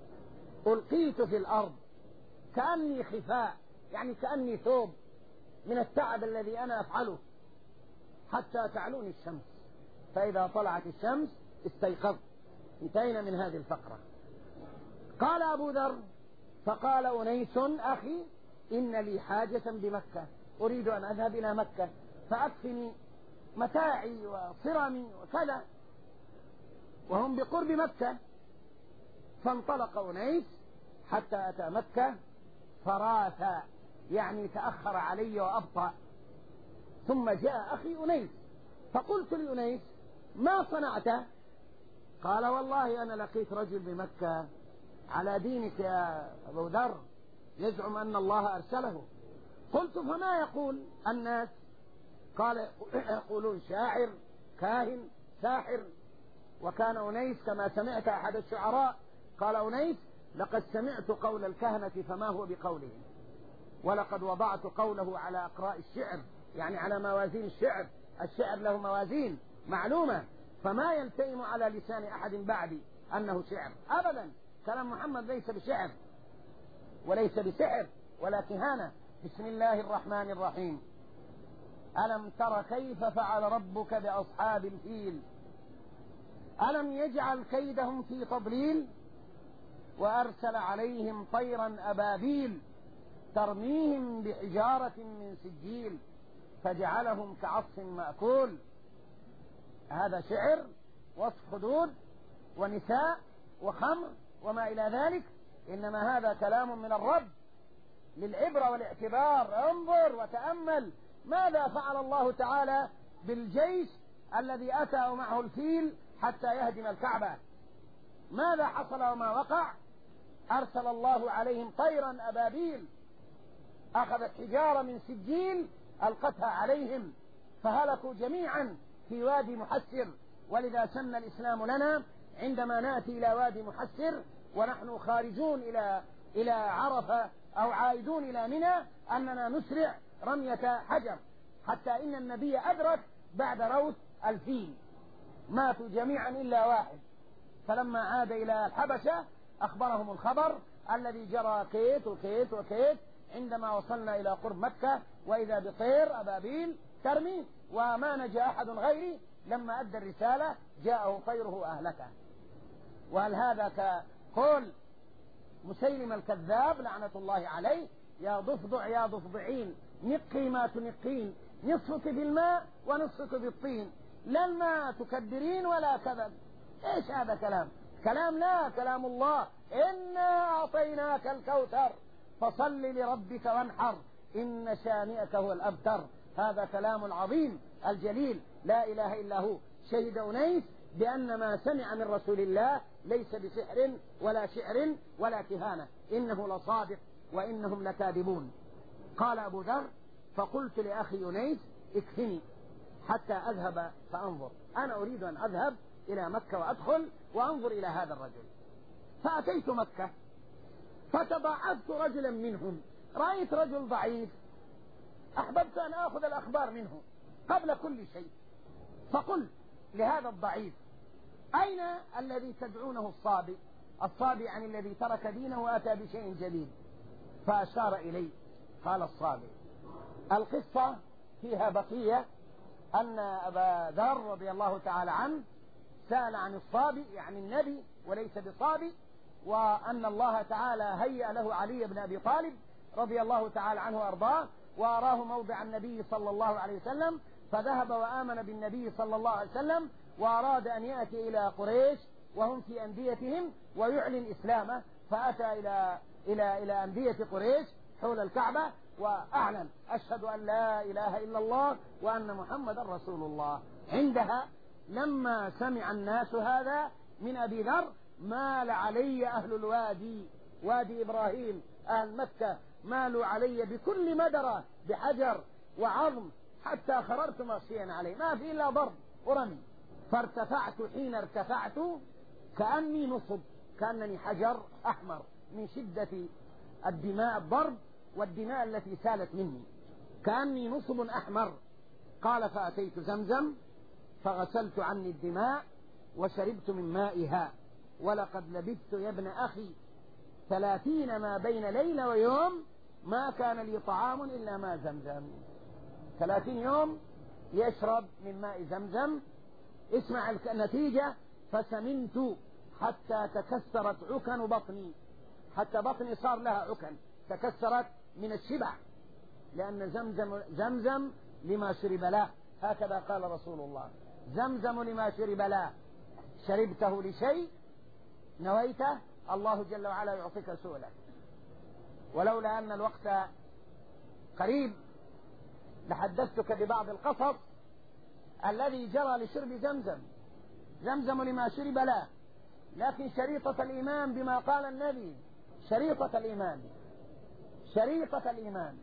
ألقيت في الأرض كأني خفاء، يعني كأني ثوب من التعب الذي أنا أفعله، حتى تعلوني الشمس، فإذا طلعت الشمس استيقظت. انتهينا من هذه الفقرة. قال أبو ذر: فقال أنيس أخي إن لي حاجة بمكة، أريد أن أذهب إلى مكة فأكفني متاعي وصرمي وكذا، وهم بقرب مكة. فانطلق أنيس حتى أتى مكة فراث، يعني تأخر علي وأبطأ. ثم جاء أخي أنيس فقلت لأنيس: ما صنعت؟ قال: والله أنا لقيت رجل بمكة على دينك يا أبو ذر، يزعم أن الله أرسله. قلت: فما يقول الناس؟ قال: يقولون شاعر، كاهن، ساحر. وكان أنيس كما سمعت أحد الشعراء قال أنيس: لقد سمعت قول الكهنة فما هو بقولهم، ولقد وضعت قوله على أقراء الشعر، يعني على موازين الشعر. الشعر له موازين معلومة، فما يلتئم على لسان أحد بعدي أنه شعر أبدا. كلام محمد ليس بشعر وليس بسحر ولا كهانة. بسم الله الرحمن الرحيم: ألم تر كيف فعل ربك بأصحاب الفيل ألم يجعل كيدهم في تضليل وأرسل عليهم طيرا أبابيل ترميهم بحجارة من سجيل فجعلهم كعصف مأكول. هذا شعر، وصف حدود ونساء وخمر وما إلى ذلك. إنما هذا كلام من الرب للعبرة والاعتبار. انظر وتأمل ماذا فعل الله تعالى بالجيش الذي أتى معه الفيل حتى يهدم الكعبة. ماذا حصل وما وقع؟ أرسل الله عليهم طيرا أبابيل أخذت حجارة من سجيل ألقتها عليهم فهلكوا جميعا في وادي محسر. ولذا سن الإسلام لنا عندما نأتي إلى وادي محسر ونحن خارجون إلى إلى عرفة أو عائدون إلى منى أننا نسرع رمية حجر، حتى إن النبي أدرك بعد روث الفيل ماتوا جميعا إلا واحد. فلما عاد إلى الحبشة أخبرهم الخبر الذي جرى كيت وكيت وكيت عندما وصلنا إلى قرب مكة، وإذا بطير أبابيل ترمي، وما نجا أحد غيري. لما أدى الرسالة جاءه طيره أهلكه. وهل هذا كقول مسيلم الكذاب لعنة الله عليه: يا ضفدع يا ضفدعين نقي ما تنقين، نصفك بالماء ونصفك بالطين، لا الماء تكدرين ولا كذب. ايش هذا كلام؟ كلام لا، كلام الله: إنا أعطيناك الكوثر فصل لربك وانحر إن شانئك هو الأبتر. هذا كلام العظيم الجليل لا إله إلا هو. شهد أنيس بأن ما سمع من رسول الله ليس بسحر ولا شعر ولا كهانة، إنه لصادق وإنهم لكاذبون. قال أبو ذر: فقلت لأخي أنيس: اكفني حتى أذهب فأنظر، أنا أريد أن أذهب إلى مكة وأدخل وأنظر إلى هذا الرجل. فأتيت مكة فتضاعفت رجلا منهم، رأيت رجل ضعيف أحببت أن أخذ الأخبار منه قبل كل شيء. فقلت لهذا الضعيف: أين الذي تدعونه الصابئ؟ الصابئ يعني الذي ترك دينه وأتى بشيء جديد. فأشار إلي قال الصابئ. القصة فيها بقية أن أبا ذر رضي الله تعالى عنه سأل عن الصابي يعني النبي وليس بصابي، وأن الله تعالى هيأ له علي بن أبي طالب رضي الله تعالى عنه وأرضاه وأراه موضع النبي صلى الله عليه وسلم، فذهب وآمن بالنبي صلى الله عليه وسلم، وأراد أن يأتي إلى قريش وهم في أنديتهم ويعلن إسلامه، فأتى إلى إلى إلى أندية قريش حول الكعبة وأعلن أشهد أن لا إله إلا الله وأن محمدا رسول الله. عندها لما سمع الناس هذا من أبي ذر مال علي أهل الوادي، وادي إبراهيم، أهل مكة مالوا علي بكل مدرة بحجر وعظم حتى خررت ماشيا عليه، ما في إلا ضرب ورمي. فارتفعت حين ارتفعت كأني نصب، كأنني حجر أحمر من شدة الدماء، الضرب والدماء التي سالت مني، كأني نصب أحمر. قال فأتيت زمزم فغسلت عني الدماء وشربت من مائها، ولقد لبثت يا ابن أخي ثلاثين ما بين ليلة ويوم ما كان لي طعام إلا ماء زمزم. ثلاثين يوم يشرب من ماء زمزم. اسمع النتيجة: فسمنت حتى تكسرت عكن بطني، حتى بطني صار لها عكن تكسرت من الشبع، لأن زمزم, زمزم لما شرب له، هكذا قال رسول الله: زمزم لما شرب له، شربته لشيء نويته الله جل وعلا يعطيك سؤلك. ولولا أن الوقت قريب لحدثتك ببعض القصص الذي جرى لشرب زمزم. زمزم لما شرب له، لكن شريطة الإيمان بما قال النبي، شريطة الإيمان، شريطة الإيمان.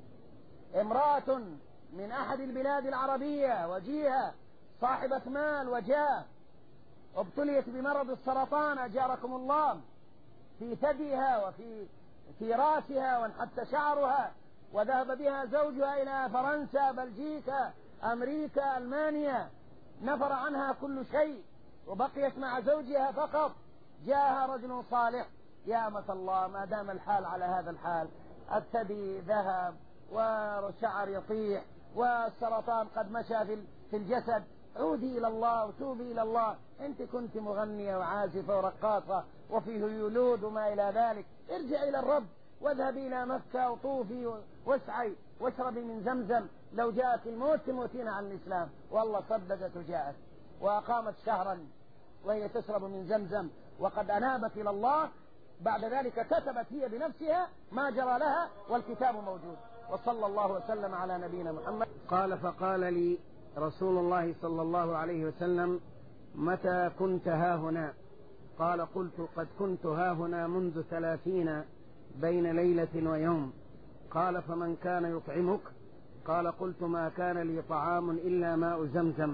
امرأة من أحد البلاد العربية وجيهة صاحبة مال وجاه، ابتليت بمرض السرطان أجاركم الله، في ثديها وفي في راسها وانحت شعرها، وذهب بها زوجها إلى فرنسا، بلجيكا، أمريكا، ألمانيا، نفر عنها كل شيء وبقيت مع زوجها فقط. جاءها رجل صالح: يا أمة الله، ما دام الحال على هذا الحال، الثدي ذهب وشعر يطيح والسرطان قد مشى في الجسد، عودي إلى الله وتوبي إلى الله، أنت كنت مغنية وعازفة ورقاصة وفيه يولود وما إلى ذلك، ارجع إلى الرب واذهبي إلى مكة وطوفي واسعي واشربي من زمزم، لو جاءت الموت تموتين عن الإسلام. والله صدقت وجاءت وأقامت شهرا وهي تشرب من زمزم وقد أنابت إلى الله. بعد ذلك كتبت هي بنفسها ما جرى لها والكتاب موجود. وصلى الله وسلم على نبينا محمد. قال: فقال لي رسول الله صلى الله عليه وسلم: متى كنت ها هنا؟ قال: قلت: قد كنت ها هنا منذ ثلاثين بين ليلة ويوم. قال: فمن كان يطعمك؟ قال: قلت: ما كان لي طعام إلا ماء زمزم،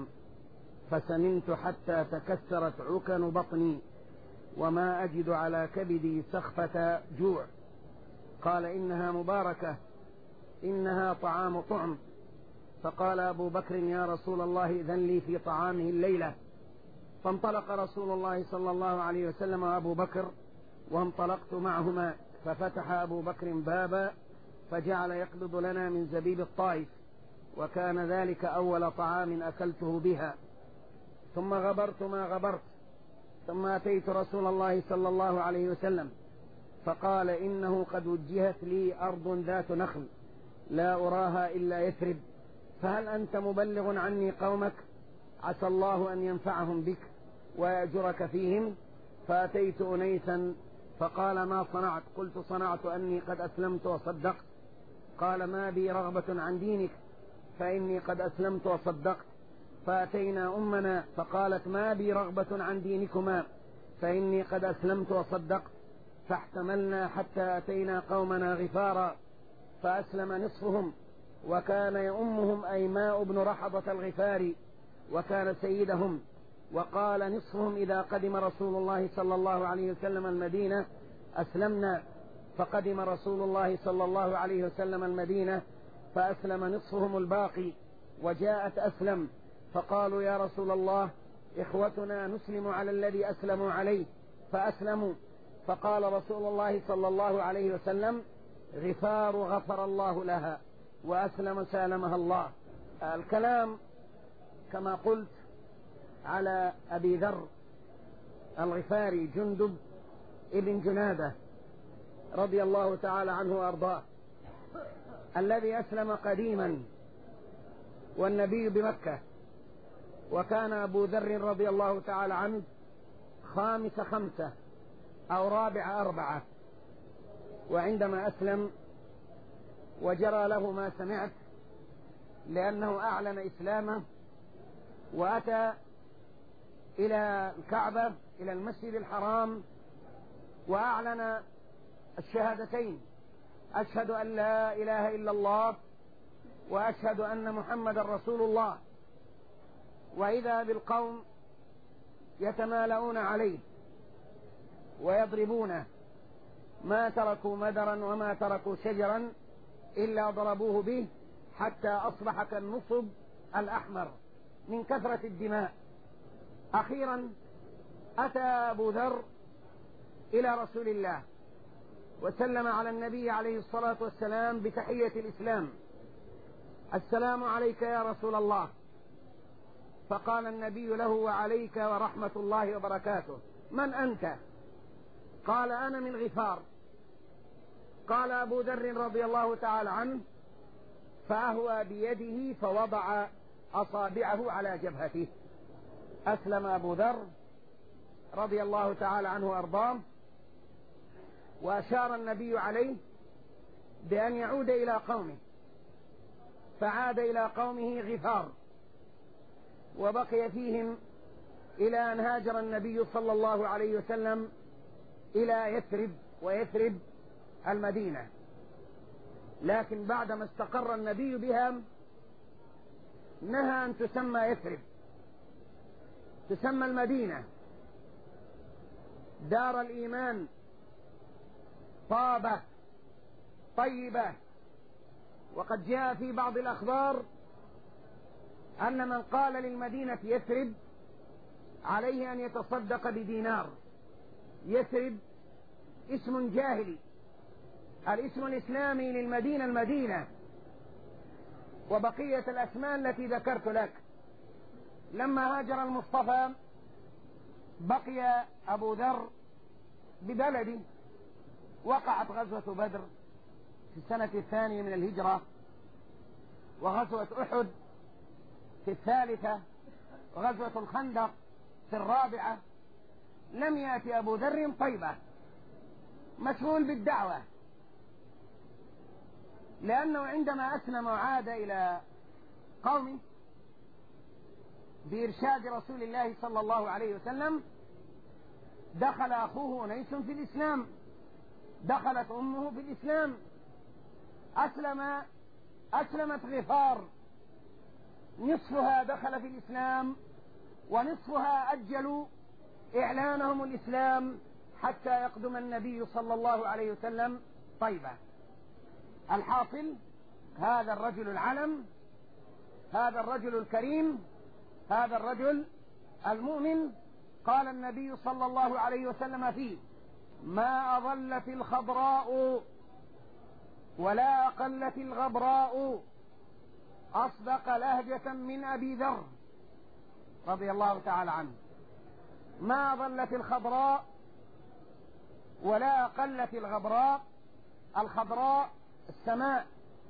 فسمنت حتى تكسرت عكن بطني وما أجد على كبدي سخفة جوع. قال: إنها مباركة، إنها طعام طعم. فقال أبو بكر: يا رسول الله، إذن لي في طعامه الليلة. فانطلق رسول الله صلى الله عليه وسلم وأبو بكر، وانطلقت معهما، ففتح أبو بكر بابا فجعل يقبض لنا من زبيب الطائف، وكان ذلك أول طعام أكلته بها. ثم غبرت ما غبرت، ثم أتيت رسول الله صلى الله عليه وسلم فقال: إنه قد وجهت لي أرض ذات نخل لا أراها إلا يثرب، فهل أنت مبلغ عني قومك؟ عسى الله أن ينفعهم بك ويأجرك فيهم. فأتيت أنيسا فقال: ما صنعت؟ قلت: صنعت أني قد أسلمت وصدقت. قال: ما بي رغبة عن دينك فإني قد أسلمت وصدقت. فأتينا أمنا فقالت: ما بي رغبة عن دينكما فإني قد أسلمت وصدقت. فاحتملنا حتى أتينا قومنا غفارا فأسلم نصفهم، وكان يؤمهم أيماء بن رحضة الغفاري وكان سيدهم. وقال نصفهم: إذا قدم رسول الله صلى الله عليه وسلم المدينة أسلمنا. فقدم رسول الله صلى الله عليه وسلم المدينة فأسلم نصفهم الباقي، وجاءت أسلم فقالوا: يا رسول الله، إخوتنا نسلم على الذي أسلموا عليه، فأسلموا. فقال رسول الله صلى الله عليه وسلم: غفار غفر الله لها، وأسلم سالمها الله. الكلام كما قلت على أبي ذر الغفاري جندب ابن جنادة رضي الله تعالى عنه وأرضاه، الذي أسلم قديما والنبي بمكة، وكان أبو ذر رضي الله تعالى عنه خامس خمسة أو رابع أربعة، وعندما أسلم وجرى له ما سمعت لأنه أعلن إسلامه وأتى إلى الكعبة إلى المسجد الحرام وأعلن الشهادتين: أشهد أن لا إله إلا الله وأشهد أن محمد رسول الله. وإذا بالقوم يتمالؤون عليه ويضربونه، ما تركوا مدرا وما تركوا شجرا إلا ضربوه به حتى أصبح كالنصب الأحمر من كثرة الدماء. أخيرا أتى أبو ذر إلى رسول الله وسلم على النبي عليه الصلاة والسلام بتحية الإسلام: السلام عليك يا رسول الله. فقال النبي له: وعليك ورحمة الله وبركاته. من أنت؟ قال: أنا من غفار. قال أبو ذر رضي الله تعالى عنه: فأهوى بيده فوضع أصابعه على جبهته. أسلم أبو ذر رضي الله تعالى عنه وأرضاه، وأشار النبي عليه بأن يعود إلى قومه، فعاد إلى قومه غفار، وبقي فيهم إلى أن هاجر النبي صلى الله عليه وسلم إلى يثرب، ويثرب المدينة. لكن بعدما استقر النبي بها نهى أن تسمى يثرب، تسمى المدينة دار الإيمان، طابة طيبة. وقد جاء في بعض الأخبار أن من قال للمدينة يثرب عليه أن يتصدق بدينار. يثرب اسم جاهلي، الاسم الإسلامي للمدينة المدينة. وبقية الأسماء التي ذكرت لك. لما هاجر المصطفى بقي أبو ذر ببلده. وقعت غزوة بدر في السنة الثانية من الهجرة، وغزوة أحد في الثالثة، وغزوة الخندق في الرابعة. لم يأتي أبو ذر طيبة، مشغول بالدعوة، لأنه عندما أسلم وعاد إلى قومه بإرشاد رسول الله صلى الله عليه وسلم دخل أخوه أنيس في الإسلام، دخلت أمه في الإسلام، أسلم أسلمت غفار، نصفها دخل في الإسلام ونصفها أجلوا إعلانهم الإسلام حتى يقدم النبي صلى الله عليه وسلم طيبة. الحاصل: هذا الرجل العلم، هذا الرجل الكريم، هذا الرجل المؤمن، قال النبي صلى الله عليه وسلم فيه: ما أضلت الخضراء ولا أقلت الغبراء أصدق لهجة من أبي ذر رضي الله تعالى عنه. ما أضلت الخضراء ولا أقلت الغبراء. الخضراء السماء،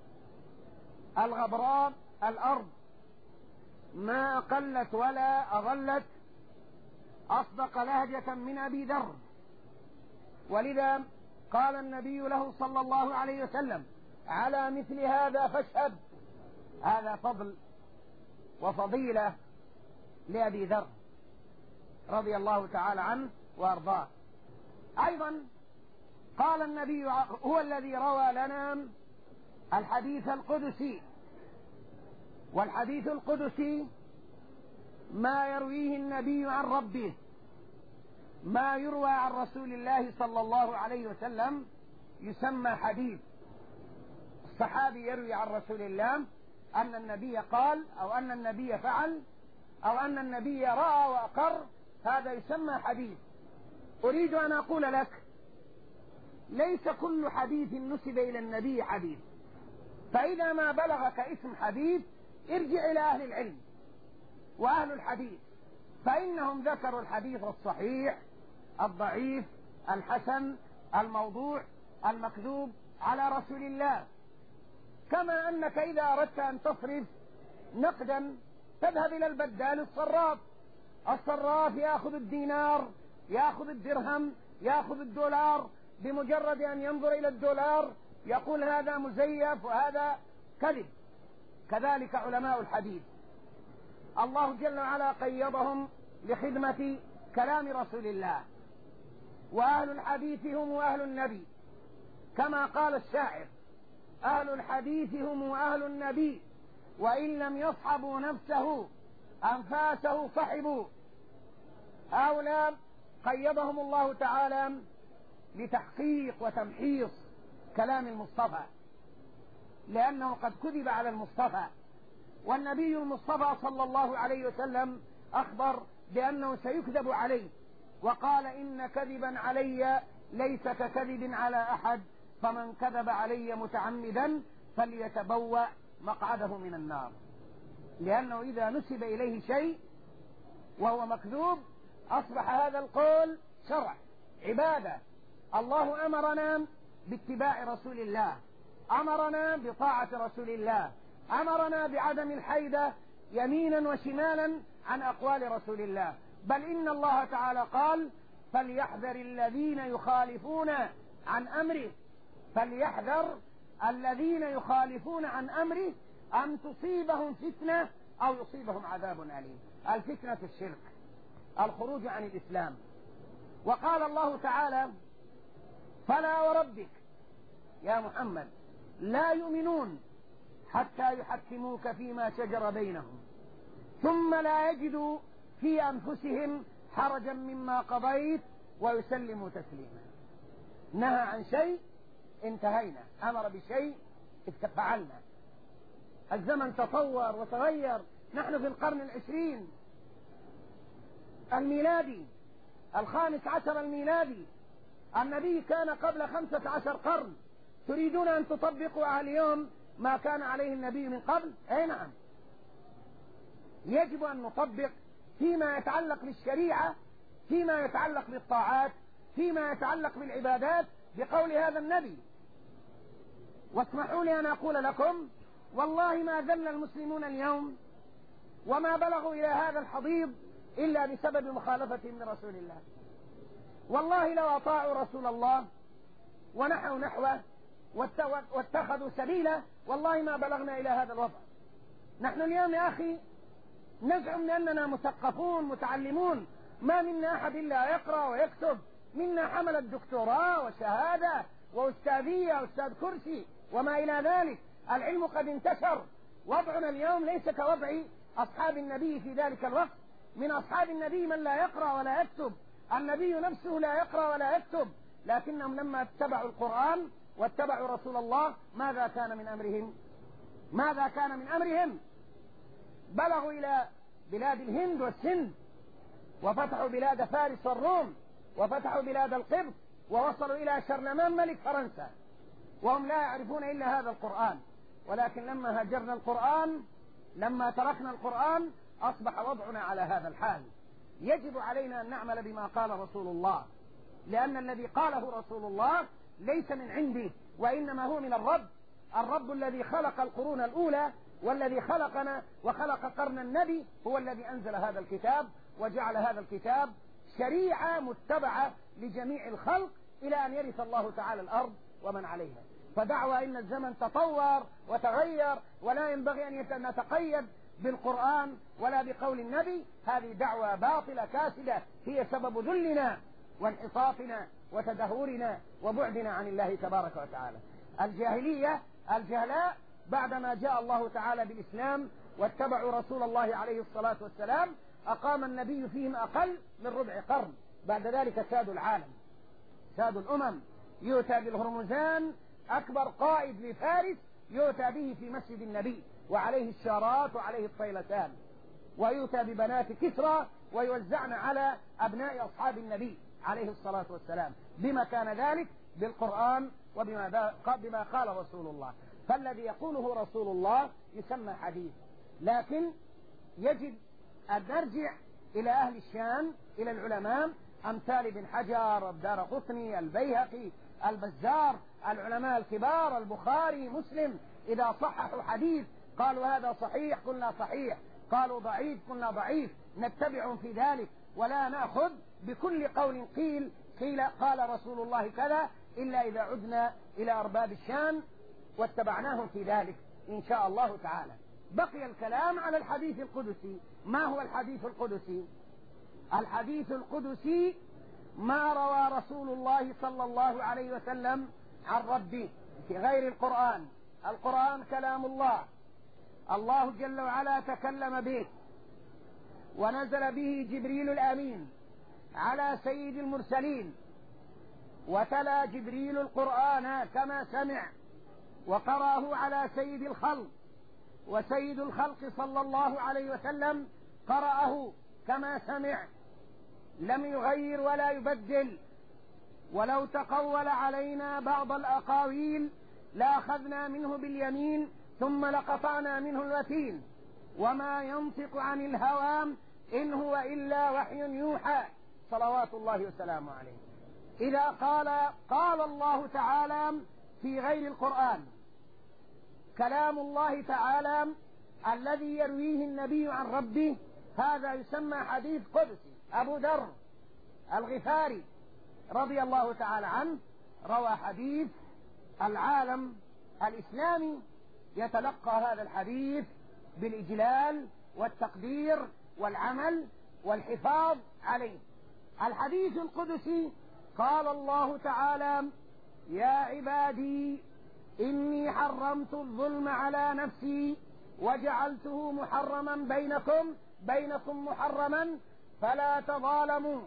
الغبراء الأرض. ما أقلت ولا أضلت أصدق لهجة من أبي ذر. ولذا قال النبي له صلى الله عليه وسلم: على مثل هذا فاشهد. هذا فضل وفضيلة لأبي ذر رضي الله تعالى عنه وأرضاه. أيضا قال النبي: هو الذي روى لنا الحديث القدسي. والحديث القدسي ما يرويه النبي عن ربه، ما يروى عن رسول الله صلى الله عليه وسلم يسمى حديث. الصحابي يروي عن رسول الله أن النبي قال، أو أن النبي فعل، أو أن النبي رأى وأقر، هذا يسمى حديث. أريد أن أقول لك: ليس كل حديث نسب إلى النبي حديث. فإذا ما بلغك اسم حديث ارجع إلى أهل العلم وأهل الحديث، فإنهم ذكروا الحديث الصحيح، الضعيف، الحسن، الموضوع، المكذوب على رسول الله. كما أنك إذا أردت أن تصرف نقدا تذهب إلى البدال الصراف، الصراف يأخذ الدينار، يأخذ الدرهم، يأخذ الدولار، بمجرد أن ينظر إلى الدولار يقول هذا مزيف وهذا كذب. كذلك علماء الحديث الله جل وعلا قيضهم لخدمة كلام رسول الله، وأهل الحديث هم أهل النبي، كما قال الشاعر: أهل الحديث هم أهل النبي، وإن لم يصحبوا نفسه أنفاسه صحبوا. هؤلاء قيضهم الله تعالى لتحقيق وتمحيص كلام المصطفى، لأنه قد كذب على المصطفى، والنبي المصطفى صلى الله عليه وسلم أخبر بأنه سيكذب عليه، وقال: إن كذبا علي ليس ككذب على أحد، فمن كذب علي متعمدا فليتبوأ مقعده من النار. لأنه إذا نسب إليه شيء وهو مكذوب أصبح هذا القول شرع، عبادة. الله أمرنا باتباع رسول الله، أمرنا بطاعة رسول الله، أمرنا بعدم الحيدة يمينا وشمالا عن أقوال رسول الله. بل إن الله تعالى قال: فليحذر الذين يخالفون عن أمره، فليحذر الذين يخالفون عن أمره أن تصيبهم فتنة أو يصيبهم عذاب أليم. الفتنة الشرك، الخروج عن الإسلام. وقال الله تعالى: فلا وربك يا محمد لا يؤمنون حتى يحكموك فيما شجر بينهم ثم لا يجدوا في أنفسهم حرجا مما قضيت ويسلموا تسليما. نهى عن شيء انتهينا، أمر بشيء فعلنا. الزمن تطور وتغير، نحن في القرن العشرين الميلادي، الخامس عشر الميلادي. النبي كان قبل خمسة عشر قرن، تريدون أن تطبقوا اليوم ما كان عليه النبي من قبل؟ أي نعم، يجب أن نطبق فيما يتعلق بالشريعة، فيما يتعلق بالطاعات، فيما يتعلق بالعبادات بقول هذا النبي. واسمحوا لي أن أقول لكم: والله ما زل المسلمون اليوم وما بلغوا إلى هذا الحضيض إلا بسبب مخالفتهم لرسول الله. والله لو أطاعوا رسول الله ونحوا نحوه واتخذوا سبيله والله ما بلغنا إلى هذا الوضع. نحن اليوم يا أخي نزعم بأننا مثقفون متعلمون، ما منا أحد إلا يقرأ ويكتب، منا حمل الدكتوراه وشهادة وأستاذية وأستاذ كرسي وما إلى ذلك. العلم قد انتشر. وضعنا اليوم ليس كوضع أصحاب النبي في ذلك الوقت. من أصحاب النبي من لا يقرأ ولا يكتب، النبي نفسه لا يقرأ ولا يكتب، لكنهم لما اتبعوا القرآن واتبعوا رسول الله ماذا كان من أمرهم؟ ماذا كان من أمرهم؟ بلغوا إلى بلاد الهند والسند، وفتحوا بلاد فارس والروم، وفتحوا بلاد القبط، ووصلوا إلى شرلمان ملك فرنسا، وهم لا يعرفون إلا هذا القرآن. ولكن لما هجرنا القرآن، لما تركنا القرآن، أصبح وضعنا على هذا الحال. يجب علينا أن نعمل بما قال رسول الله، لأن الذي قاله رسول الله ليس من عندي، وإنما هو من الرب. الرب الذي خلق القرون الأولى والذي خلقنا وخلق قرن النبي هو الذي أنزل هذا الكتاب وجعل هذا الكتاب شريعة متبعة لجميع الخلق إلى أن يرث الله تعالى الأرض ومن عليها. فدعوى إن الزمن تطور وتغير ولا ينبغي أن نتقيد بالقرآن ولا بقول النبي، هذه دعوة باطلة كاسدة هي سبب ذلنا وانحطاطنا وتدهورنا وبعدنا عن الله تبارك وتعالى. الجاهلية الجهلاء بعدما جاء الله تعالى بالإسلام واتبعوا رسول الله عليه الصلاة والسلام أقام النبي فيهم أقل من ربع قرن. بعد ذلك سادوا العالم، سادوا الأمم. يؤتى بالهرمزان أكبر قائد لفارس يؤتى به في مسجد النبي وعليه الشارات وعليه الطيلتان، ويؤتى ببنات كسرى ويوزعن على أبناء أصحاب النبي عليه الصلاة والسلام. بما كان ذلك؟ بالقرآن وبما بما قال رسول الله. فالذي يقوله رسول الله يسمى حديث، لكن يجب أن نرجع إلى أهل الشام، إلى العلماء أمثال ابن حجر، الدارقطني، البيهقي، البزار، العلماء الكبار، البخاري، مسلم. إذا صححوا حديث قالوا هذا صحيح قلنا صحيح، قالوا ضعيف قلنا ضعيف، نتبعهم في ذلك، ولا نأخذ بكل قول قيل قيل قال رسول الله كذا إلا إذا عدنا إلى أرباب الشام واتبعناهم في ذلك إن شاء الله تعالى. بقي الكلام على الحديث القدسي. ما هو الحديث القدسي؟ الحديث القدسي ما روى رسول الله صلى الله عليه وسلم عن ربه في غير القرآن. القرآن كلام الله، الله جل وعلا تكلم به ونزل به جبريل الأمين على سيد المرسلين، وتلا جبريل القرآن كما سمع وقرأه على سيد الخلق، وسيد الخلق صلى الله عليه وسلم قرأه كما سمع، لم يغير ولا يبدل. ولو تقول علينا بعض الأقاويل لأخذنا منه باليمين ثم لقطعنا منه الوتين، وما ينطق عن الهوى إن هو إلا وحي يوحى صلوات الله وسلامه عليه. إذا قال قال الله تعالى في غير القرآن كلام الله تعالى الذي يرويه النبي عن ربه، هذا يسمى حديث قدسي. أبو ذر الغفاري رضي الله تعالى عنه روى حديث، العالم الإسلامي يتلقى هذا الحديث بالإجلال والتقدير والعمل والحفاظ عليه. الحديث القدسي قال الله تعالى: يا عبادي إني حرمت الظلم على نفسي وجعلته محرما بينكم بينكم محرما فلا تظالموا.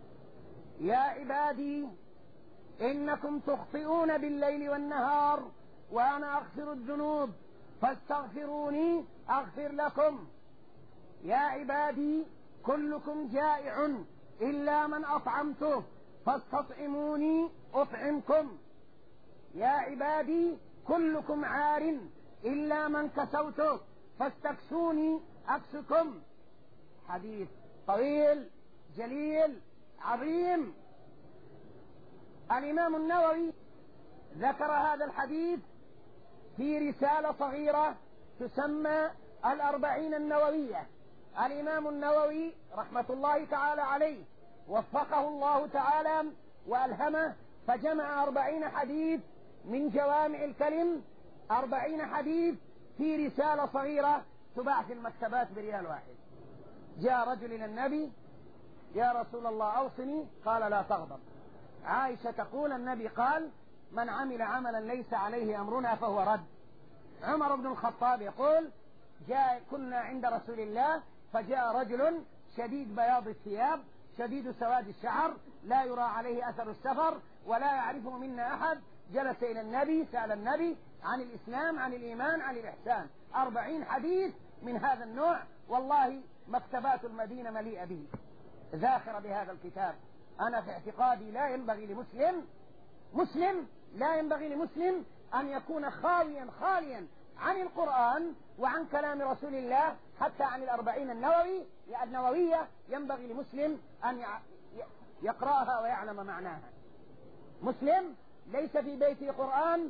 يا عبادي إنكم تخطئون بالليل والنهار وأنا أغفر الذنوب فاستغفروني أغفر لكم. يا عبادي كلكم جائع إلا من أطعمته فاستطعموني أطعمكم. يا عبادي كلكم عار إلا من كسوته فاستكسوني أكسكم. حديث طويل جليل عظيم. الإمام النووي ذكر هذا الحديث في رسالة صغيرة تسمى الأربعين النووية. الإمام النووي رحمة الله تعالى عليه وفقه الله تعالى وألهمه، فجمع أربعين حديث من جوامع الكلم، أربعين حديث في رسالة صغيرة تباع في المكتبات بريال واحد. جاء رجل إلى النبي: يا رسول الله أوصني. قال: لا تغضب. عائشة تقول: النبي قال: من عمل عملا ليس عليه أمرنا فهو رد. عمر بن الخطاب يقول: جاء كنا عند رسول الله فجاء رجل شديد بياض الثياب شديد سواد الشعر لا يرى عليه أثر السفر ولا يعرفه منا أحد، جلس إلى النبي سأل النبي عن الإسلام عن الإيمان عن الإحسان. أربعين حديث من هذا النوع، والله مكتبات المدينة مليئة به، ذاخرة بهذا الكتاب. أنا في اعتقادي لا ينبغي لمسلم مسلم لا ينبغي لمسلم أن يكون خاليا خاليا عن القرآن وعن كلام رسول الله، حتى عن الأربعين النووي النووية ينبغي لمسلم أن يقرأها ويعلم معناها. مسلم ليس في بيته قرآن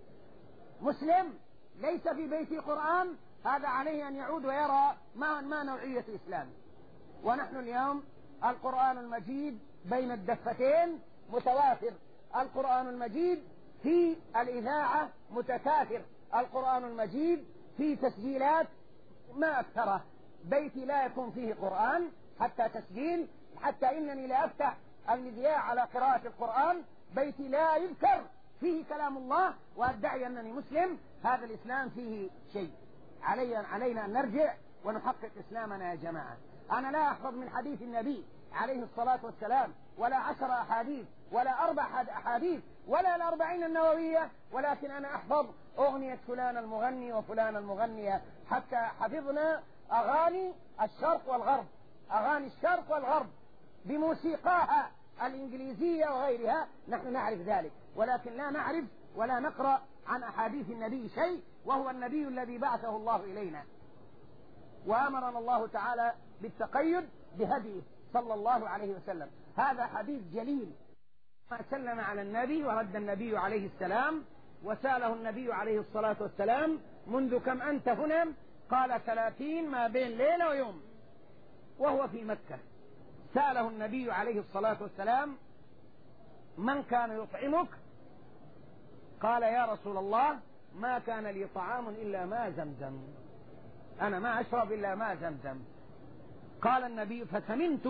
مسلم ليس في بيته قرآن هذا عليه أن يعود ويرى ما, ما نوعية الإسلام. ونحن اليوم القرآن المجيد بين الدفتين متوافر، القرآن المجيد في الإذاعة متكاثر، القرآن المجيد في تسجيلات ما أكثره. بيتي لا يكون فيه قرآن حتى تسجيل، حتى إنني لا أفتح المذياع على قراءة القرآن، بيتي لا يذكر فيه كلام الله وأدعي أنني مسلم. هذا الإسلام فيه شيء. علي علينا أن نرجع ونحقق إسلامنا يا جماعة. أنا لا أحفظ من حديث النبي عليه الصلاة والسلام ولا عشر أحاديث ولا أربع أحاديث ولا الأربعين النووية، ولكن أنا أحفظ أغنية فلان المغني وفلان المغنية، حتى حفظنا أغاني الشرق والغرب، أغاني الشرق والغرب بموسيقاها الإنجليزية وغيرها، نحن نعرف ذلك، ولكن لا نعرف ولا نقرأ عن أحاديث النبي شيء، وهو النبي الذي بعثه الله إلينا. وأمرنا الله تعالى بالتقيد بهديه صلى الله عليه وسلم. هذا حديث جليل. سلم على النبي ورد النبي عليه السلام وسأله النبي عليه الصلاة والسلام منذ كم أنت هنا؟ قال ثلاثين، ما بين ليلة ويوم، وهو في مكة. سأله النبي عليه الصلاة والسلام من كان يطعمك؟ قال يا رسول الله ما كان لي طعام إلا ماء زمزم، أنا ما أشرب إلا ماء زمزم. قال النبي فسمنت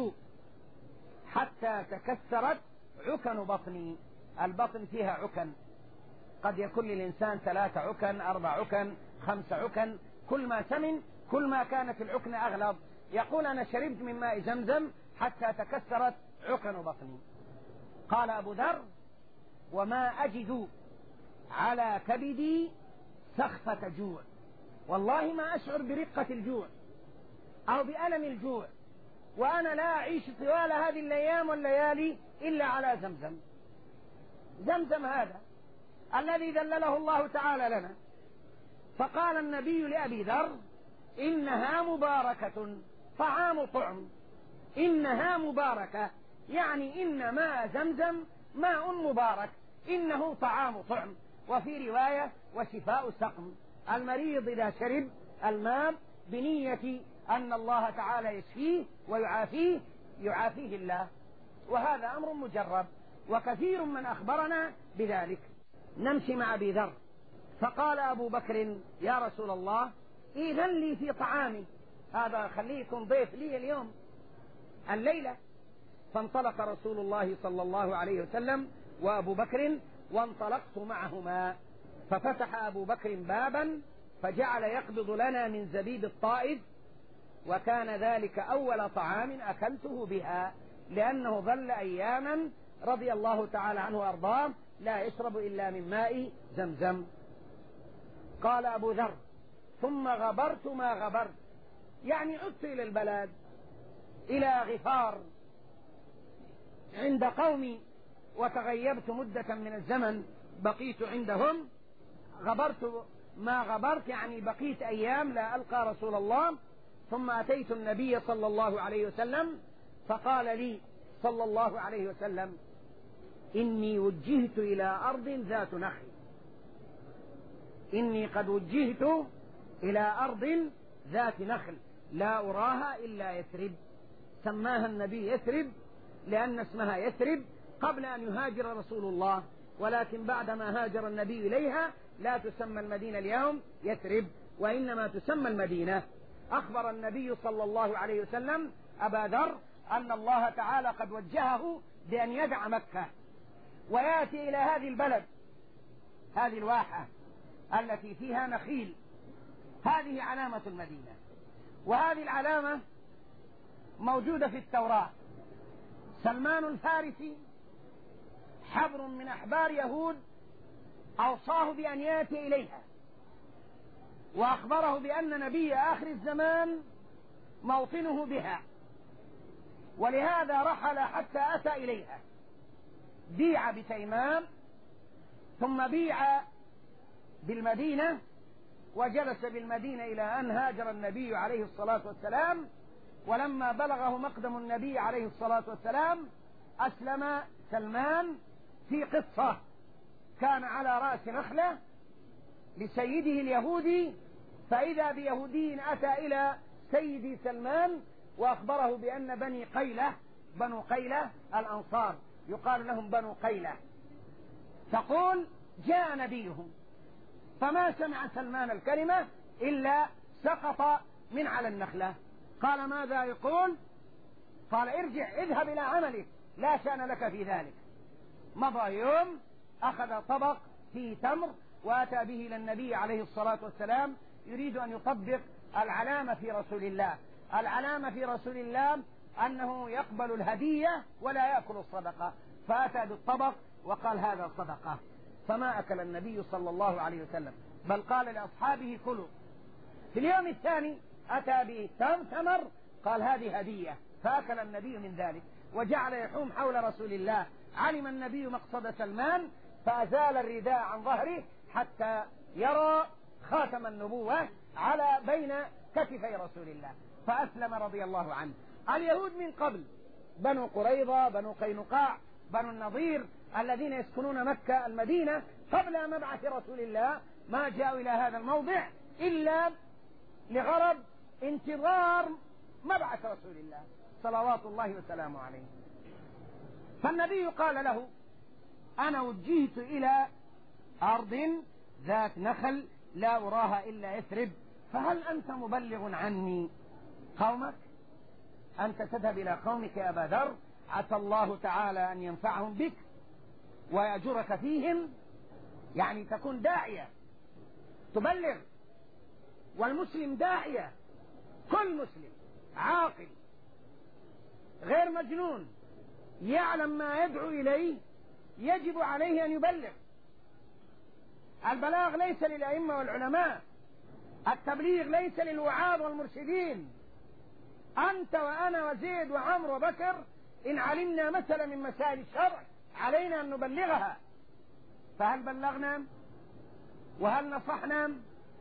حتى تكسرت عكن بطني. البطن فيها عكن، قد يكون للإنسان ثلاثة عكن، أربع عكن، خمس عكن، كل ما سمن كل ما كانت العكن أغلب. يقول أنا شربت من ماء زمزم حتى تكسرت عكن بطني. قال أبو ذر وما أجد على كبدي سخفة جوع، والله ما أشعر برقة الجوع أو بألم الجوع، وأنا لا أعيش طوال هذه الأيام والليالي إلا على زمزم. زمزم هذا الذي ذلله الله تعالى لنا. فقال النبي لأبي ذر إنها مباركة طعام طعم. إنها مباركة يعني إن ماء زمزم ماء مبارك، إنه طعام طعم. وفي رواية وشفاء سقم. المريض إذا شرب الماء بنية أن الله تعالى يشفيه ويعافيه يعافيه الله، وهذا أمر مجرب، وكثير من أخبرنا بذلك. نمشي مع أبي ذر. فقال أبو بكر يا رسول الله إذن لي في طعامي، هذا خليه يكون ضيف لي اليوم الليلة. فانطلق رسول الله صلى الله عليه وسلم وأبو بكر وانطلقت معهما. ففتح أبو بكر بابا فجعل يقبض لنا من زبيب الطائف، وكان ذلك أول طعام أكلته بها، لأنه ظل أياما رضي الله تعالى عنه وأرضاه لا يشرب إلا من ماء زمزم. قال أبو ذر ثم غبرت ما غبرت، يعني عدت إلى البلد إلى غفار عند قومي وتغيبت مدة من الزمن بقيت عندهم. غبرت ما غبرت يعني بقيت أيام لا ألقى رسول الله. ثم أتيت النبي صلى الله عليه وسلم فقال لي صلى الله عليه وسلم إني وجهت إلى أرض ذات نخل، إني قد وجهت إلى أرض ذات نخل لا أراها إلا يثرب. سماها النبي يثرب لأن اسمها يثرب قبل أن يهاجر رسول الله، ولكن بعدما هاجر النبي إليها لا تسمى المدينة اليوم يثرب وإنما تسمى المدينة. أخبر النبي صلى الله عليه وسلم أبا ذر أن الله تعالى قد وجهه بأن يدع مكة ويأتي إلى هذه البلد، هذه الواحة التي فيها نخيل، هذه علامة المدينة. وهذه العلامة موجودة في التوراة. سلمان الفارسي حبر من أحبار يهود أوصاه بأن يأتي إليها، وأخبره بأن نبي آخر الزمان موطنه بها، ولهذا رحل حتى أتى إليها. بيع بتيمان ثم بيع بالمدينة وجلس بالمدينة إلى أن هاجر النبي عليه الصلاة والسلام. ولما بلغه مقدم النبي عليه الصلاة والسلام أسلم سلمان في قصة كان على رأس نخلة لسيده اليهودي، فإذا بيهودي أتى إلى سيدي سلمان وأخبره بأن بني قيلة بنو قيلة الأنصار يقال لهم بنو قيلة تقول جاء نبيهم، فما سمع سلمان الكلمة إلا سقط من على النخلة. قال ماذا يقول؟ قال ارجع اذهب إلى عملك لا شأن لك في ذلك. مضى يوم أخذ طبق فيه تمر وأتى به إلى النبي عليه الصلاة والسلام يريد أن يطبق العلامة في رسول الله. العلامة في رسول الله أنه يقبل الهدية ولا يأكل الصدقة، فأتى بالطبق وقال هذا صدقة. فما أكل النبي صلى الله عليه وسلم بل قال لأصحابه كلوا. في اليوم الثاني أتى بتمر قال هذه هدية، فأكل النبي من ذلك وجعل يحوم حول رسول الله. علم النبي مقصد سلمان فأزال الرداء عن ظهره حتى يرى خاتم النبوة على بين كتفي رسول الله فأسلم رضي الله عنه. اليهود من قبل، بنو قريظة، بنو قينقاع، بنو النضير، الذين يسكنون مكة المدينة قبل مبعث رسول الله، ما جاءوا إلى هذا الموضع إلا لغرض انتظار مبعث رسول الله صلوات الله وسلامه عليه. فالنبي قال له: أنا وجهت إلى أرض ذات نخل لا أراها إلا يثرب، فهل أنت مبلغ عني قومك؟ أنت تذهب إلى قومك يا أبا ذر، عسى الله تعالى أن ينفعهم بك ويأجرك فيهم، يعني تكون داعية تبلغ. والمسلم داعية، كل مسلم عاقل غير مجنون يعلم ما يدعو إليه يجب عليه أن يبلغ. البلاغ ليس للأئمة والعلماء، التبليغ ليس للوعاظ والمرشدين. أنت وأنا وزيد وعمر وبكر إن علمنا مثلا من مسائل الشرع علينا أن نبلغها، فهل بلغنا؟ وهل نصحنا؟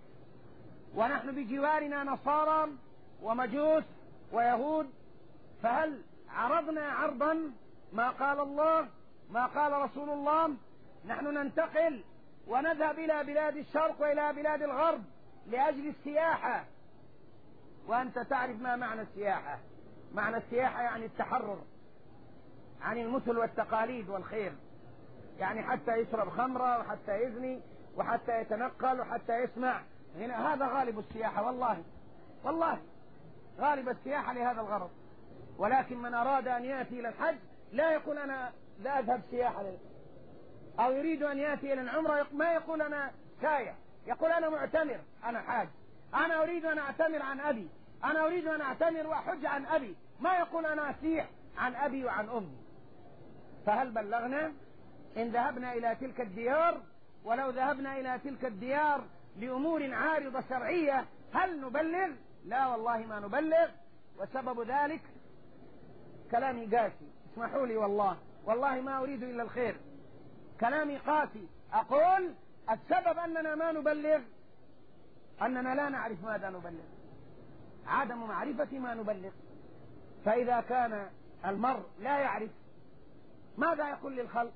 ونحن بجوارنا نصارى ومجوس ويهود، فهل عرضنا عرضا ما قال الله ما قال رسول الله؟ نحن ننتقل ونذهب إلى بلاد الشرق وإلى بلاد الغرب لأجل السياحة، وأنت تعرف ما معنى السياحة. معنى السياحة يعني التحرر عن المثل والتقاليد والخير، يعني حتى يشرب خمرة وحتى يزني وحتى يتنقل وحتى يسمع. هنا هذا غالب السياحة، والله والله غالب السياحة لهذا الغرض. ولكن من أراد أن يأتي إلى الحج لا يقول أنا لا أذهب سياحة لل... أو يريد أن يأتي إلى العمرة ما يقول أنا سايح، يقول أنا معتمر، أنا حاج، أنا أريد أن أعتمر عن أبي، أنا أريد أن أعتمر وأحج عن أبي، ما يقول أنا أسيح عن أبي وعن أمي. فهل بلغنا؟ إن ذهبنا إلى تلك الديار، ولو ذهبنا إلى تلك الديار لأمور عارضة شرعية، هل نبلغ؟ لا والله ما نبلغ. وسبب ذلك كلامي قاسي، اسمحوا لي والله والله ما أريد إلا الخير، كلامي قاسي. أقول السبب أننا ما نبلغ أننا لا نعرف ماذا نبلغ، عدم معرفة ما نبلغ. فإذا كان المرء لا يعرف ماذا يقول للخلق؟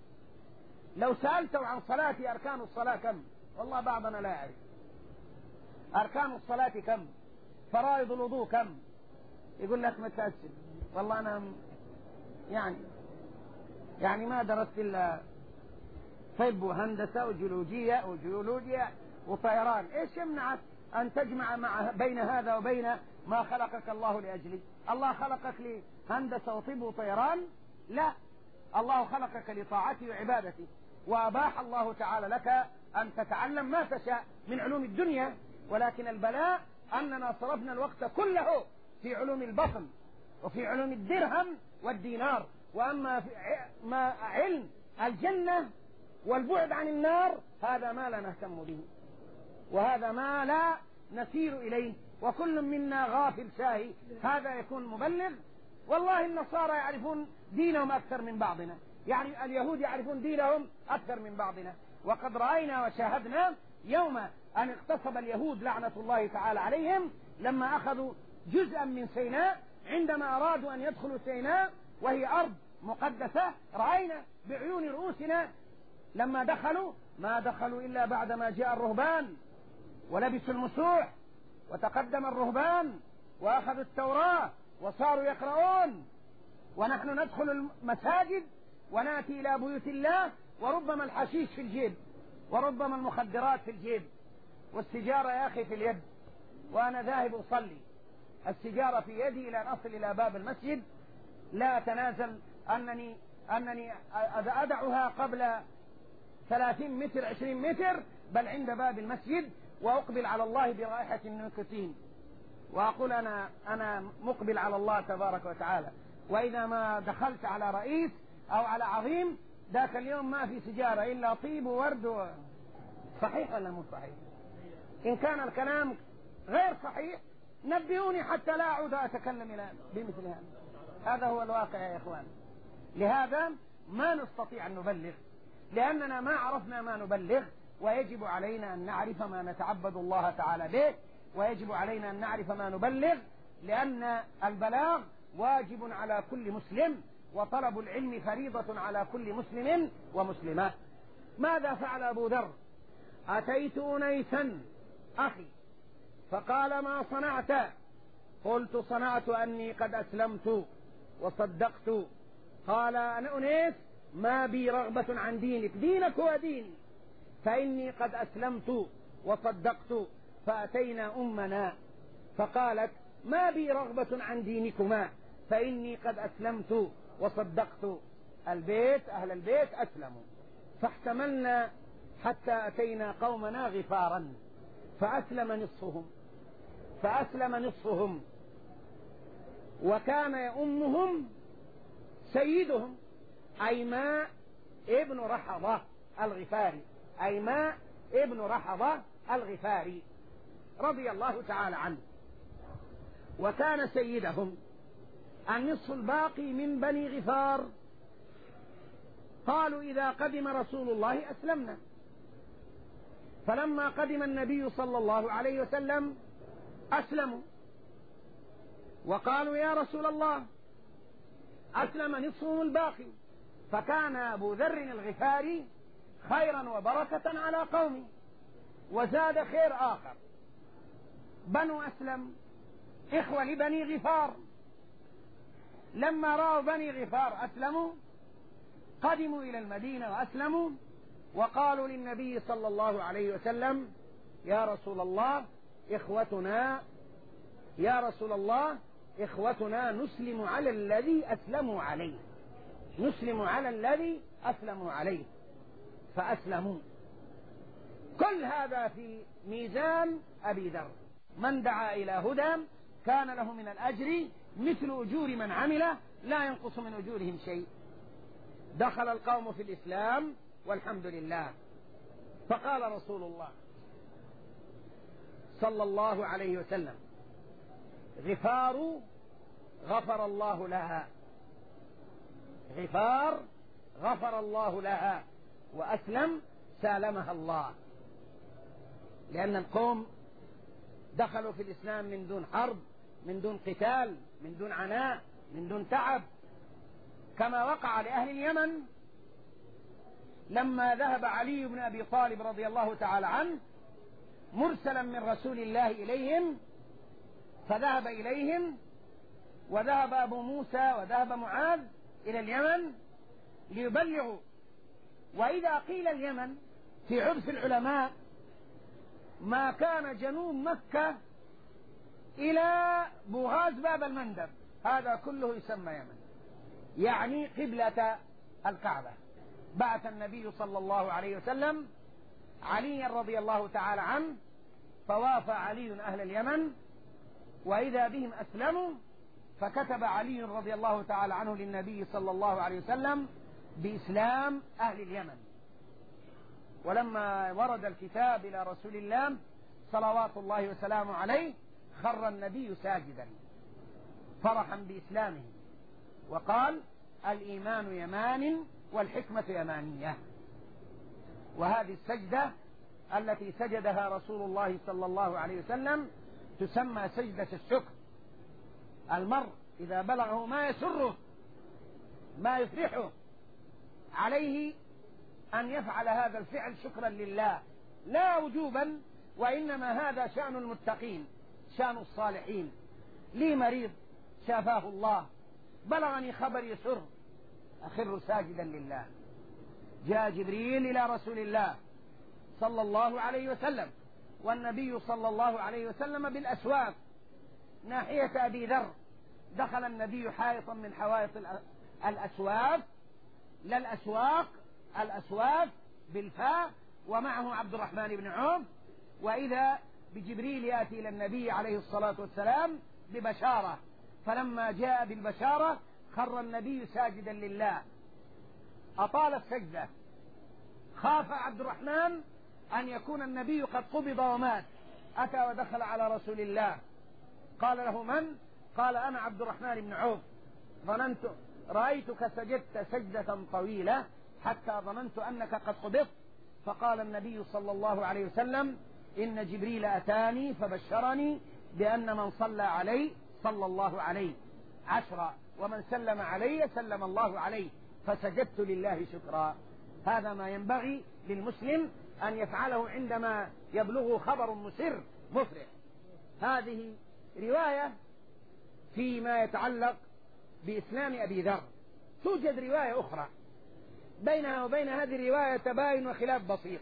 لو سألته عن صلاتي أركان الصلاة كم، والله بعضنا لا يعرف. أركان الصلاة كم؟ فرائض الوضوء كم؟ يقول لك متأسف، والله أنا يعني يعني ما درست إلا طب وهندسة وجيولوجيا وجيولوجيا وطيران. إيش يمنعك أن تجمع مع بين هذا وبين ما خلقك الله لأجله؟ الله خلقك لهندسة وطب وطيران؟ لا، الله خلقك لطاعته وعبادته، وأباح الله تعالى لك أن تتعلم ما تشاء من علوم الدنيا. ولكن البلاء أننا صرفنا الوقت كله في علوم البطن وفي علوم الدرهم والدينار، وأما في ما علم الجنة والبعد عن النار هذا ما لا نهتم به، وهذا ما لا نسير إليه، وكل منا غافل ساهي. هذا يكون مبلغ. والله النصارى يعرفون دينهم أكثر من بعضنا، يعني اليهود يعرفون دينهم أكثر من بعضنا. وقد رأينا وشاهدنا يوم أن اغتصب اليهود لعنة الله تعالى عليهم لما أخذوا جزءا من سيناء، عندما أرادوا أن يدخلوا سيناء وهي أرض مقدسة، رأينا بعيون رؤوسنا لما دخلوا ما دخلوا إلا بعدما جاء الرهبان ولبسوا المسوح وتقدم الرهبان وأخذوا التوراة وصاروا يقرؤون، ونحن ندخل المساجد ونأتي إلى بيوت الله وربما الحشيش في الجيب وربما المخدرات في الجيب والسجارة يا أخي في اليد، وأنا ذاهب أصلي السجارة في يدي إلى أن أصل إلى باب المسجد، لا أتنازل أنني أنني أدعها قبل ثلاثين متر عشرين متر، بل عند باب المسجد، وأقبل على الله برائحة النيكوتين وأقول أنا أنا مقبل على الله تبارك وتعالى. وإذا ما دخلت على رئيس أو على عظيم ذاك اليوم ما في سجارة إلا طيب وورد و... صحيح ولا مو صحيح؟ إن كان الكلام غير صحيح نبهوني حتى لا أعود أتكلم إلى بمثل هذا. هذا هو الواقع يا إخوان. لهذا ما نستطيع أن نبلغ، لأننا ما عرفنا ما نبلغ، ويجب علينا أن نعرف ما نتعبد الله تعالى به. ويجب علينا أن نعرف ما نبلغ، لأن البلاغ واجب على كل مسلم، وطلب العلم فريضة على كل مسلم ومسلمة. ماذا فعل أبو ذر؟ أتيت أنيسا أخي فقال ما صنعت؟ قلت صنعت أني قد أسلمت وصدقت. قال أنا أنيس ما بي رغبة عن دينك، دينك هو ديني، فإني قد أسلمت وصدقت. فأتينا أمنا فقالت ما بي رغبة عن دينكما، فإني قد أسلمت وصدقت. البيت أهل البيت أسلموا، فاحتملنا حتى أتينا قومنا غفارا فأسلم نصفهم فأسلم نصفهم وكان يؤمهم سيدهم أيماء ابن رحضة الغفاري، أيماء ابن رحضة الغفاري رضي الله تعالى عنه، وكان سيدهم النصف الباقي من بني غفار. قالوا إذا قدم رسول الله أسلمنا. فلما قدم النبي صلى الله عليه وسلم أسلموا وقالوا يا رسول الله، أسلم نصفهم الباقي. فكان أبو ذر الغفاري خيرا وبركة على قومه، وزاد خير آخر. بنو أسلم إخوة لبني غفار، لما رأوا بني غفار أسلموا قدموا إلى المدينة وأسلموا، وقالوا للنبي صلى الله عليه وسلم يا رسول الله إخوتنا يا رسول الله إخوتنا نسلم على الذي أسلموا عليه نسلم على الذي أسلموا عليه فأسلموا. كل هذا في ميزان أبي ذر. من دعا إلى هدى كان له من الأجر مثل أجور من عمله لا ينقص من أجورهم شيء. دخل القوم في الإسلام والحمد لله. فقال رسول الله صلى الله عليه وسلم غفار غفر الله لها غفار غفر الله لها وأسلم سالمها الله، لأن القوم دخلوا في الإسلام من دون حرب، من دون قتال، من دون عناء، من دون تعب، كما وقع لأهل اليمن لما ذهب علي بن أبي طالب رضي الله تعالى عنه مرسلا من رسول الله إليهم، فذهب إليهم وذهب أبو موسى وذهب معاذ إلى اليمن ليبلغوا. وإذا قيل اليمن في عرف العلماء ما كان جنوب مكة إلى بوغاز باب المندب، هذا كله يسمى يمن، يعني قبلة الكعبة. بعث النبي صلى الله عليه وسلم علي رضي الله تعالى عنه، فوافى علي أهل اليمن وإذا بهم أسلموا، فكتب علي رضي الله تعالى عنه للنبي صلى الله عليه وسلم بإسلام أهل اليمن. ولما ورد الكتاب إلى رسول الله صلوات الله وسلامه عليه خر النبي ساجدا فرحا بإسلامه وقال الإيمان يمان والحكمة يمانية. وهذه السجدة التي سجدها رسول الله صلى الله عليه وسلم تسمى سجدة الشكر. المرء إذا بلغه ما يسره ما يفرحه عليه أن يفعل هذا الفعل شكرا لله لا وجوبا، وإنما هذا شأن المتقين شأن الصالحين. لي مريض شافاه الله، بلغني خبر يسر، أخر ساجدا لله. جاء جبريل إلى رسول الله صلى الله عليه وسلم والنبي صلى الله عليه وسلم بالأسواق ناحية أبي ذر. دخل النبي حائطا من حوائط الأسواق، لا الأسواق الأسواق بالفاء، ومعه عبد الرحمن بن عوف، وإذا بجبريل يأتي إلى النبي عليه الصلاة والسلام ببشارة. فلما جاء بالبشارة خر النبي ساجدا لله، أطال السجدة. خاف عبد الرحمن أن يكون النبي قد قبض ومات. أتى ودخل على رسول الله، قال له من؟ قال أنا عبد الرحمن بن عوف، ظننت رأيتك سجدت سجدة طويلة حتى ظننت أنك قد قبضت. فقال النبي صلى الله عليه وسلم إن جبريل أتاني فبشرني بأن من صلى علي صلى الله عليه عشرا ومن سلم علي سلم الله عليه فسجدت لله شكرا. هذا ما ينبغي للمسلم أن يفعله عندما يبلغ خبر مسر مفرح. هذه رواية فيما يتعلق بإسلام أبي ذر. توجد رواية أخرى بينها وبين هذه الرواية تباين وخلاف بسيط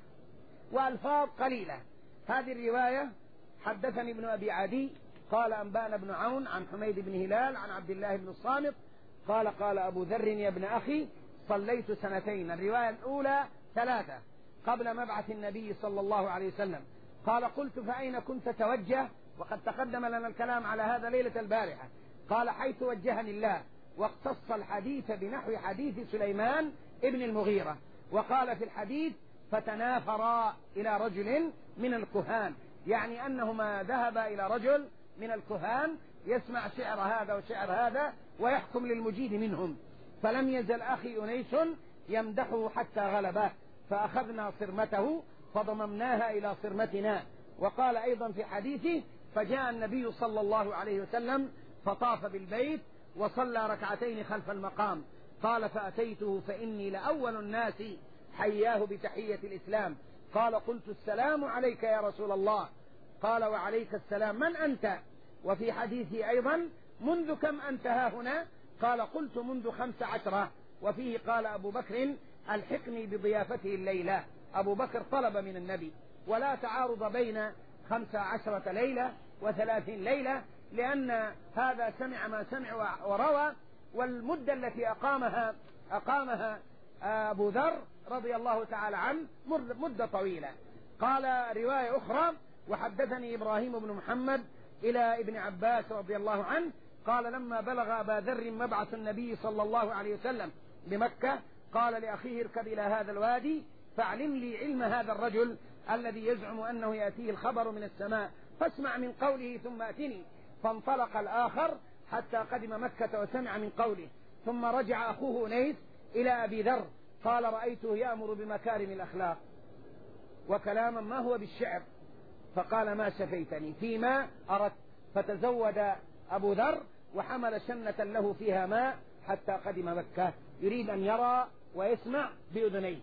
وألفاظ قليلة. هذه الرواية: حدثني ابن أبي عدي قال أنبأنا ابن عون عن حميد بن هلال عن عبد الله بن الصامت قال قال أبو ذر يا ابن أخي صليت سنتين. الرواية الأولى ثلاثة قبل مبعث النبي صلى الله عليه وسلم. قال: قلت فأين كنت توجه؟ وقد تقدم لنا الكلام على هذا ليلة البارحة. قال: حيث وجهني الله، واختص الحديث بنحو حديث سليمان ابن المغيرة. وقال في الحديث: فتنافرا إلى رجل من الكهان، يعني أنهما ذهبا إلى رجل من الكهان يسمع شعر هذا وشعر هذا ويحكم للمجيد منهم، فلم يزل أخي أنيس يمدحه حتى غلبه، فأخذنا صرمته فضممناها إلى صرمتنا. وقال أيضا في حديثه: فجاء النبي صلى الله عليه وسلم فطاف بالبيت وصلى ركعتين خلف المقام. قال: فأتيته فإني لأول الناس حياه بتحية الإسلام. قال: قلت: السلام عليك يا رسول الله. قال: وعليك السلام، من أنت؟ وفي حديثه أيضا: منذ كم أنت ها هنا؟ قال: قلت: منذ خمس عشرة. وفيه قال أبو بكر: ألحقني بضيافته الليلة. أبو بكر طلب من النبي، ولا تعارض بين خمس عشرة ليلة وثلاثين ليلة، لأن هذا سمع ما سمع وروى، والمدة التي أقامها أقامها أبو ذر رضي الله تعالى عنه مدة طويلة. قال رواية أخرى: وحدثني إبراهيم بن محمد إلى ابن عباس رضي الله عنه قال: لما بلغ أبا ذر مبعث النبي صلى الله عليه وسلم بمكة قال لأخيه: اركب إلى هذا الوادي فاعلم لي علم هذا الرجل الذي يزعم أنه يأتيه الخبر من السماء، فاسمع من قوله ثم أتني. فانطلق الآخر حتى قدم مكة وسمع من قوله، ثم رجع أخوه أنيس إلى أبي ذر قال: رأيته يأمر بمكارم الأخلاق وكلاما ما هو بالشعر، فقال: ما شفيتني فيما أردت. فتزود أبو ذر وحمل شنة له فيها ماء حتى قدم مكة يريد أن يرى ويسمع بأذنيه.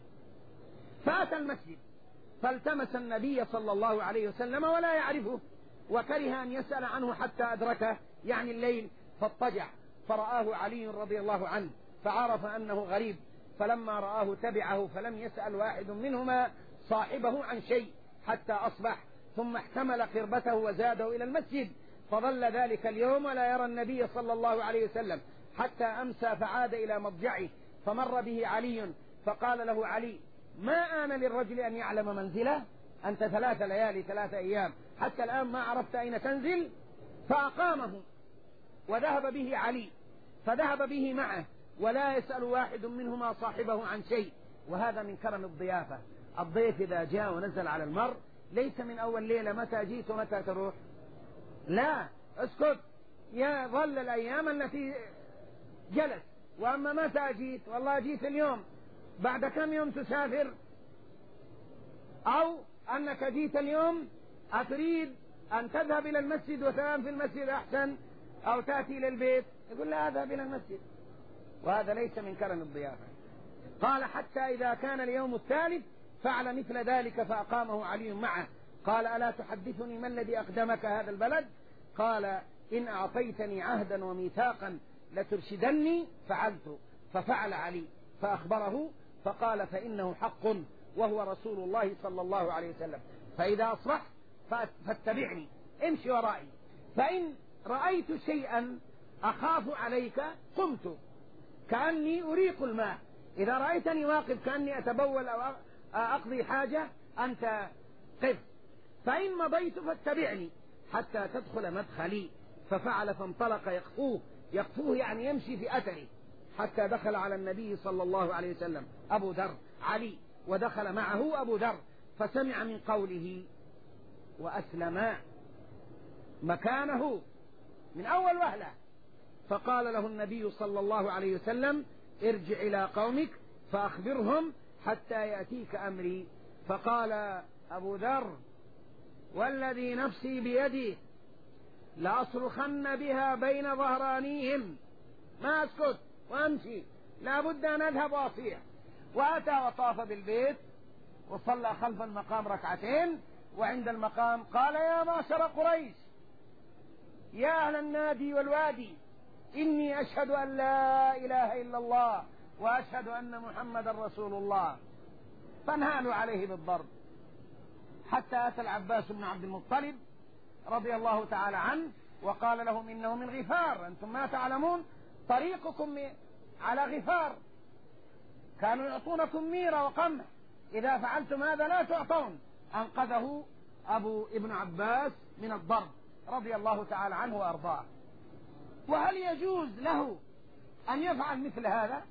فأتى المسجد فالتمس النبي صلى الله عليه وسلم ولا يعرفه، وكره أن يسأل عنه حتى أدركه، يعني الليل، فاضطجع فرآه علي رضي الله عنه فعرف أنه غريب، فلما رآه تبعه فلم يسأل واحد منهما صاحبه عن شيء حتى أصبح، ثم احتمل قربته وزاده إلى المسجد، فظل ذلك اليوم ولا يرى النبي صلى الله عليه وسلم حتى أمسى فعاد إلى مضجعه، فمر به علي فقال له علي: ما آن للرجل أن يعلم منزله؟ أنت ثلاث ليالي ثلاث أيام حتى الآن ما عرفت أين تنزل؟ فأقامه وذهب به علي، فذهب به معه ولا يسأل واحد منهما صاحبه عن شيء. وهذا من كرم الضيافة. الضيف إذا جاء ونزل على المر ليس من أول ليلة متى جيت ومتى تروح، لا، اسكت، يا ظل الأيام التي جلس، وأما متى جيت؟ والله جيت اليوم، بعد كم يوم تسافر؟ أو أنك جيت اليوم أتريد أن تذهب إلى المسجد وتنام في المسجد أحسن، أو تأتي إلى البيت، يقول: لا، أذهب إلى المسجد. وهذا ليس من كرم الضيافة. قال: حتى إذا كان اليوم الثالث فعل مثل ذلك فأقامه علي معه. قال: ألا تحدثني ما الذي أقدمك هذا البلد؟ قال: إن أعطيتني عهدا وميثاقا لترشدني فعلت. ففعل علي فأخبره، فقال: فإنه حق وهو رسول الله صلى الله عليه وسلم، فإذا أصبحت فاتبعني، امشي ورائي، فإن رأيت شيئا أخاف عليك قمت كأني أريق الماء، إذا رأيتني واقف كأني أتبول أو أقضي حاجة أنت قف، فإن مضيت فاتبعني حتى تدخل مدخلي. ففعل فانطلق يقفوه يقفوه يعني يمشي في أثره حتى دخل على النبي صلى الله عليه وسلم أبو ذر علي، ودخل معه أبو ذر فسمع من قوله وأسلم مكانه من أول وهلة. فقال له النبي صلى الله عليه وسلم: ارجع إلى قومك فأخبرهم حتى يأتيك أمري. فقال أبو ذر: والذي نفسي بيده لأصرخن بها بين ظهرانيهم، ما أسكت وأمشي، لا بد أن أذهب وأصيح. وأتى وطاف بالبيت وصلى خلف المقام ركعتين، وعند المقام قال: يا معشر قريش، يا أهل النادي والوادي، إني أشهد أن لا إله إلا الله وأشهد أن محمد رسول الله. فانهالوا عليه بالضرب حتى أتى العباس بن عبد المطلب رضي الله تعالى عنه وقال لهم: إنه من غفار، أنتم ما تعلمون، طريقكم على غفار، كانوا يعطونكم ميرة وقمح، إذا فعلتم هذا لا تعطون. أنقذه أبو ابن عباس من الضرب رضي الله تعالى عنه وأرضاه. وهل يجوز له أن يفعل مثل هذا؟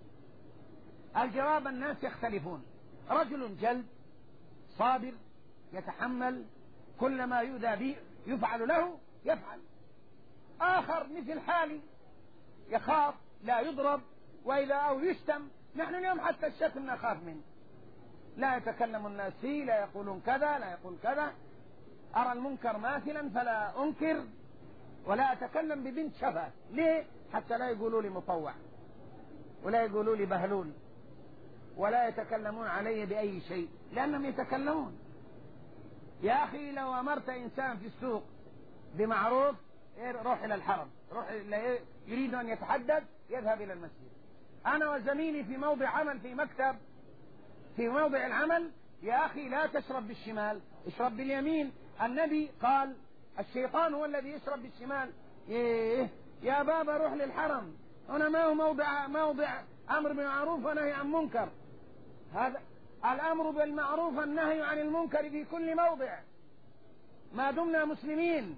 الجواب: الناس يختلفون، رجل جلد صابر يتحمل كل ما يؤذى به يفعل له يفعل، آخر مثل حالي يخاف لا يضرب وإذا أو يشتم. نحن اليوم حتى الشتم نخاف منه، لا يتكلم الناس فيه، لا يقولون كذا لا يقول كذا، أرى المنكر ماثلا فلا أنكر ولا أتكلم ببنت شفة. ليه؟ حتى لا يقولوا لي مطوع ولا يقولوا لي بهلول ولا يتكلمون علي بأي شيء، لأنهم يتكلمون. يا أخي لو أمرت إنسان في السوق بمعروف، روح إلى الحرم، روح يريد أن يتحدث يذهب إلى المسجد. أنا وزميلي في موضع عمل في مكتب في موضع العمل، يا أخي لا تشرب بالشمال، اشرب باليمين. النبي قال: الشيطان هو الذي يشرب بالشمال. إيه يا بابا روح للحرم، هنا ما هو موضع موضع أمر بالمعروف ونهي عن منكر. هذا الأمر بالمعروف والنهي عن المنكر في كل موضع ما دمنا مسلمين.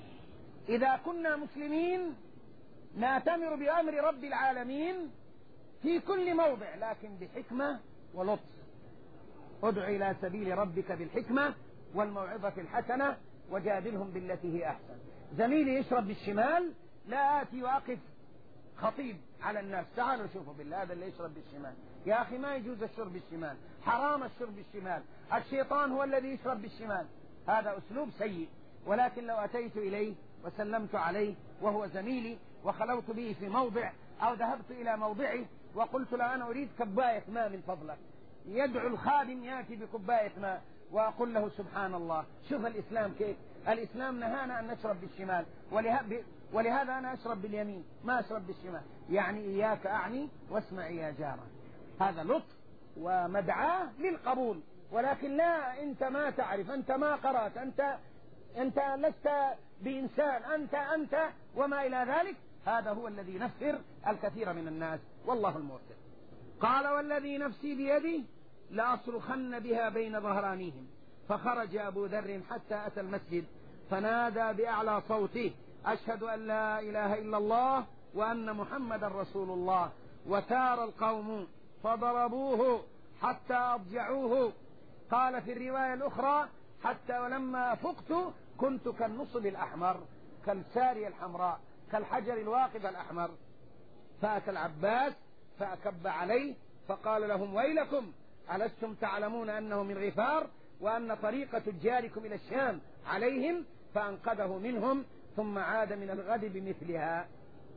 إذا كنا مسلمين نأتمر بأمر رب العالمين في كل موضع، لكن بحكمة ولطف. ادع إلى سبيل ربك بالحكمة والموعظة الحسنة وجادلهم بالتي هي أحسن. زميلي يشرب بالشمال، لا آتي وأقف خطيب على الناس: تعالوا شوفوا بالله هذا اللي يشرب بالشمال. يا أخي ما يجوز الشرب بالشمال، حرام الشرب بالشمال، الشيطان هو الذي يشرب بالشمال. هذا أسلوب سيء. ولكن لو أتيت إليه وسلمت عليه وهو زميلي وخلوت به في موضع أو ذهبت إلى موضعي وقلت له: أنا أريد كباية ماء من فضلك، يدعو الخادم يأتي بكباية ماء، وأقول له: سبحان الله، شوف الإسلام كيف، الإسلام نهانا أن نشرب بالشمال، ولهذا أنا أشرب باليمين ما أشرب بالشمال. يعني إياك أعني واسمع يا جارة. هذا لطف ومدعاة للقبول، ولكن لا، أنت ما تعرف، أنت ما قرأت، أنت أنت لست بإنسان، أنت أنت وما إلى ذلك. هذا هو الذي ينفر الكثير من الناس، والله الموفق. قال: والذي نفسي بيده لأصرخن بها بين ظهرانيهم. فخرج أبو ذر حتى أتى المسجد فنادى بأعلى صوته: أشهد أن لا إله إلا الله وأن محمد رسول الله. وثار القوم فضربوه حتى أضجعوه. قال في الرواية الأخرى: حتى ولما فقت كنت كالنصب الأحمر، كالسارية الحمراء، كالحجر الواقف الأحمر. فأتى العباس فأكب عليه فقال لهم: ويلكم، ألستم تعلمون أنه من غفار وأن طريق تجاركم إلى الشام عليهم؟ فأنقذه منهم ثم عاد من الغد بمثلها.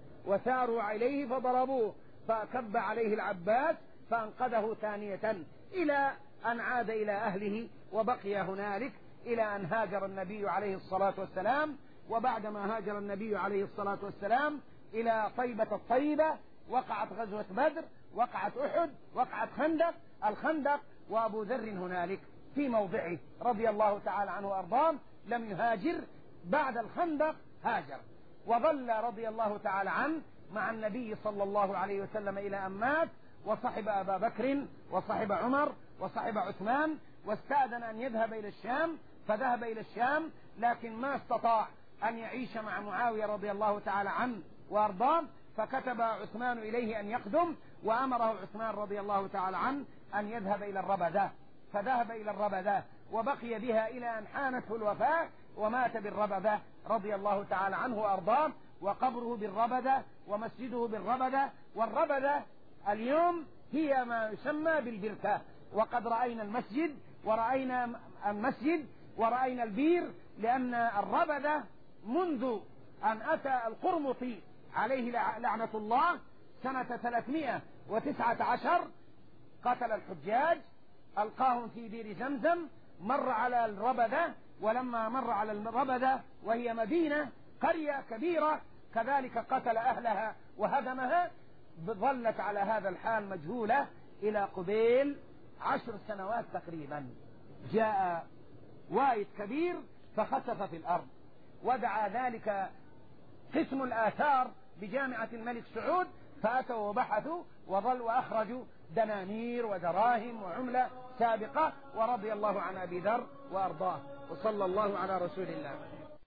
وثاروا عليه فضربوه فأكب عليه العباس فأنقذه ثانية إلى أن عاد إلى أهله وبقي هنالك إلى أن هاجر النبي عليه الصلاة والسلام. وبعدما هاجر النبي عليه الصلاة والسلام إلى طيبة الطيبة وقعت غزوة بدر، وقعت أحد، وقعت خندق الخندق، وأبو ذر هنالك في موضعه رضي الله تعالى عنه وأرضاه، لم يهاجر بعد الخندق، هاجر وظل رضي الله تعالى عنه مع النبي صلى الله عليه وسلم إلى أن مات، وصحب أبا بكر وصحب عمر وصحب عثمان، واستأذن أن يذهب إلى الشام فذهب إلى الشام، لكن ما استطاع أن يعيش مع معاوية رضي الله تعالى عنه وأرضاه، فكتب عثمان إليه أن يقدم، وأمره عثمان رضي الله تعالى عنه أن يذهب إلى الربذة، فذهب إلى الربذة وبقي بها إلى أن حانته الوفاة ومات بالربذة رضي الله تعالى عنه وأرضاه، وقبره بالربذة ومسجده بالربذة. والربذة اليوم هي ما يسمى بالبركة، وقد رأينا المسجد ورأينا المسجد ورأينا البير، لأن الربذة منذ أن أتى القرمطي عليه لعنة الله سنة ثلاثمائة وتسعة عشر قتل الحجاج، ألقاهم في بير زمزم، مر على الربذة، ولما مر على الربذة وهي مدينة قرية كبيرة كذلك قتل أهلها وهدمها، ظلت على هذا الحال مجهولة إلى قبيل عشر سنوات تقريبا. جاء وايد كبير فخسف في الأرض، ودعا ذلك قسم الآثار بجامعة الملك سعود، فأتوا وبحثوا وظل وأخرجوا دنانير ودراهم وعملة سابقة، ورضي الله عن أبي ذر وأرضاه، وصلى الله على رسول الله.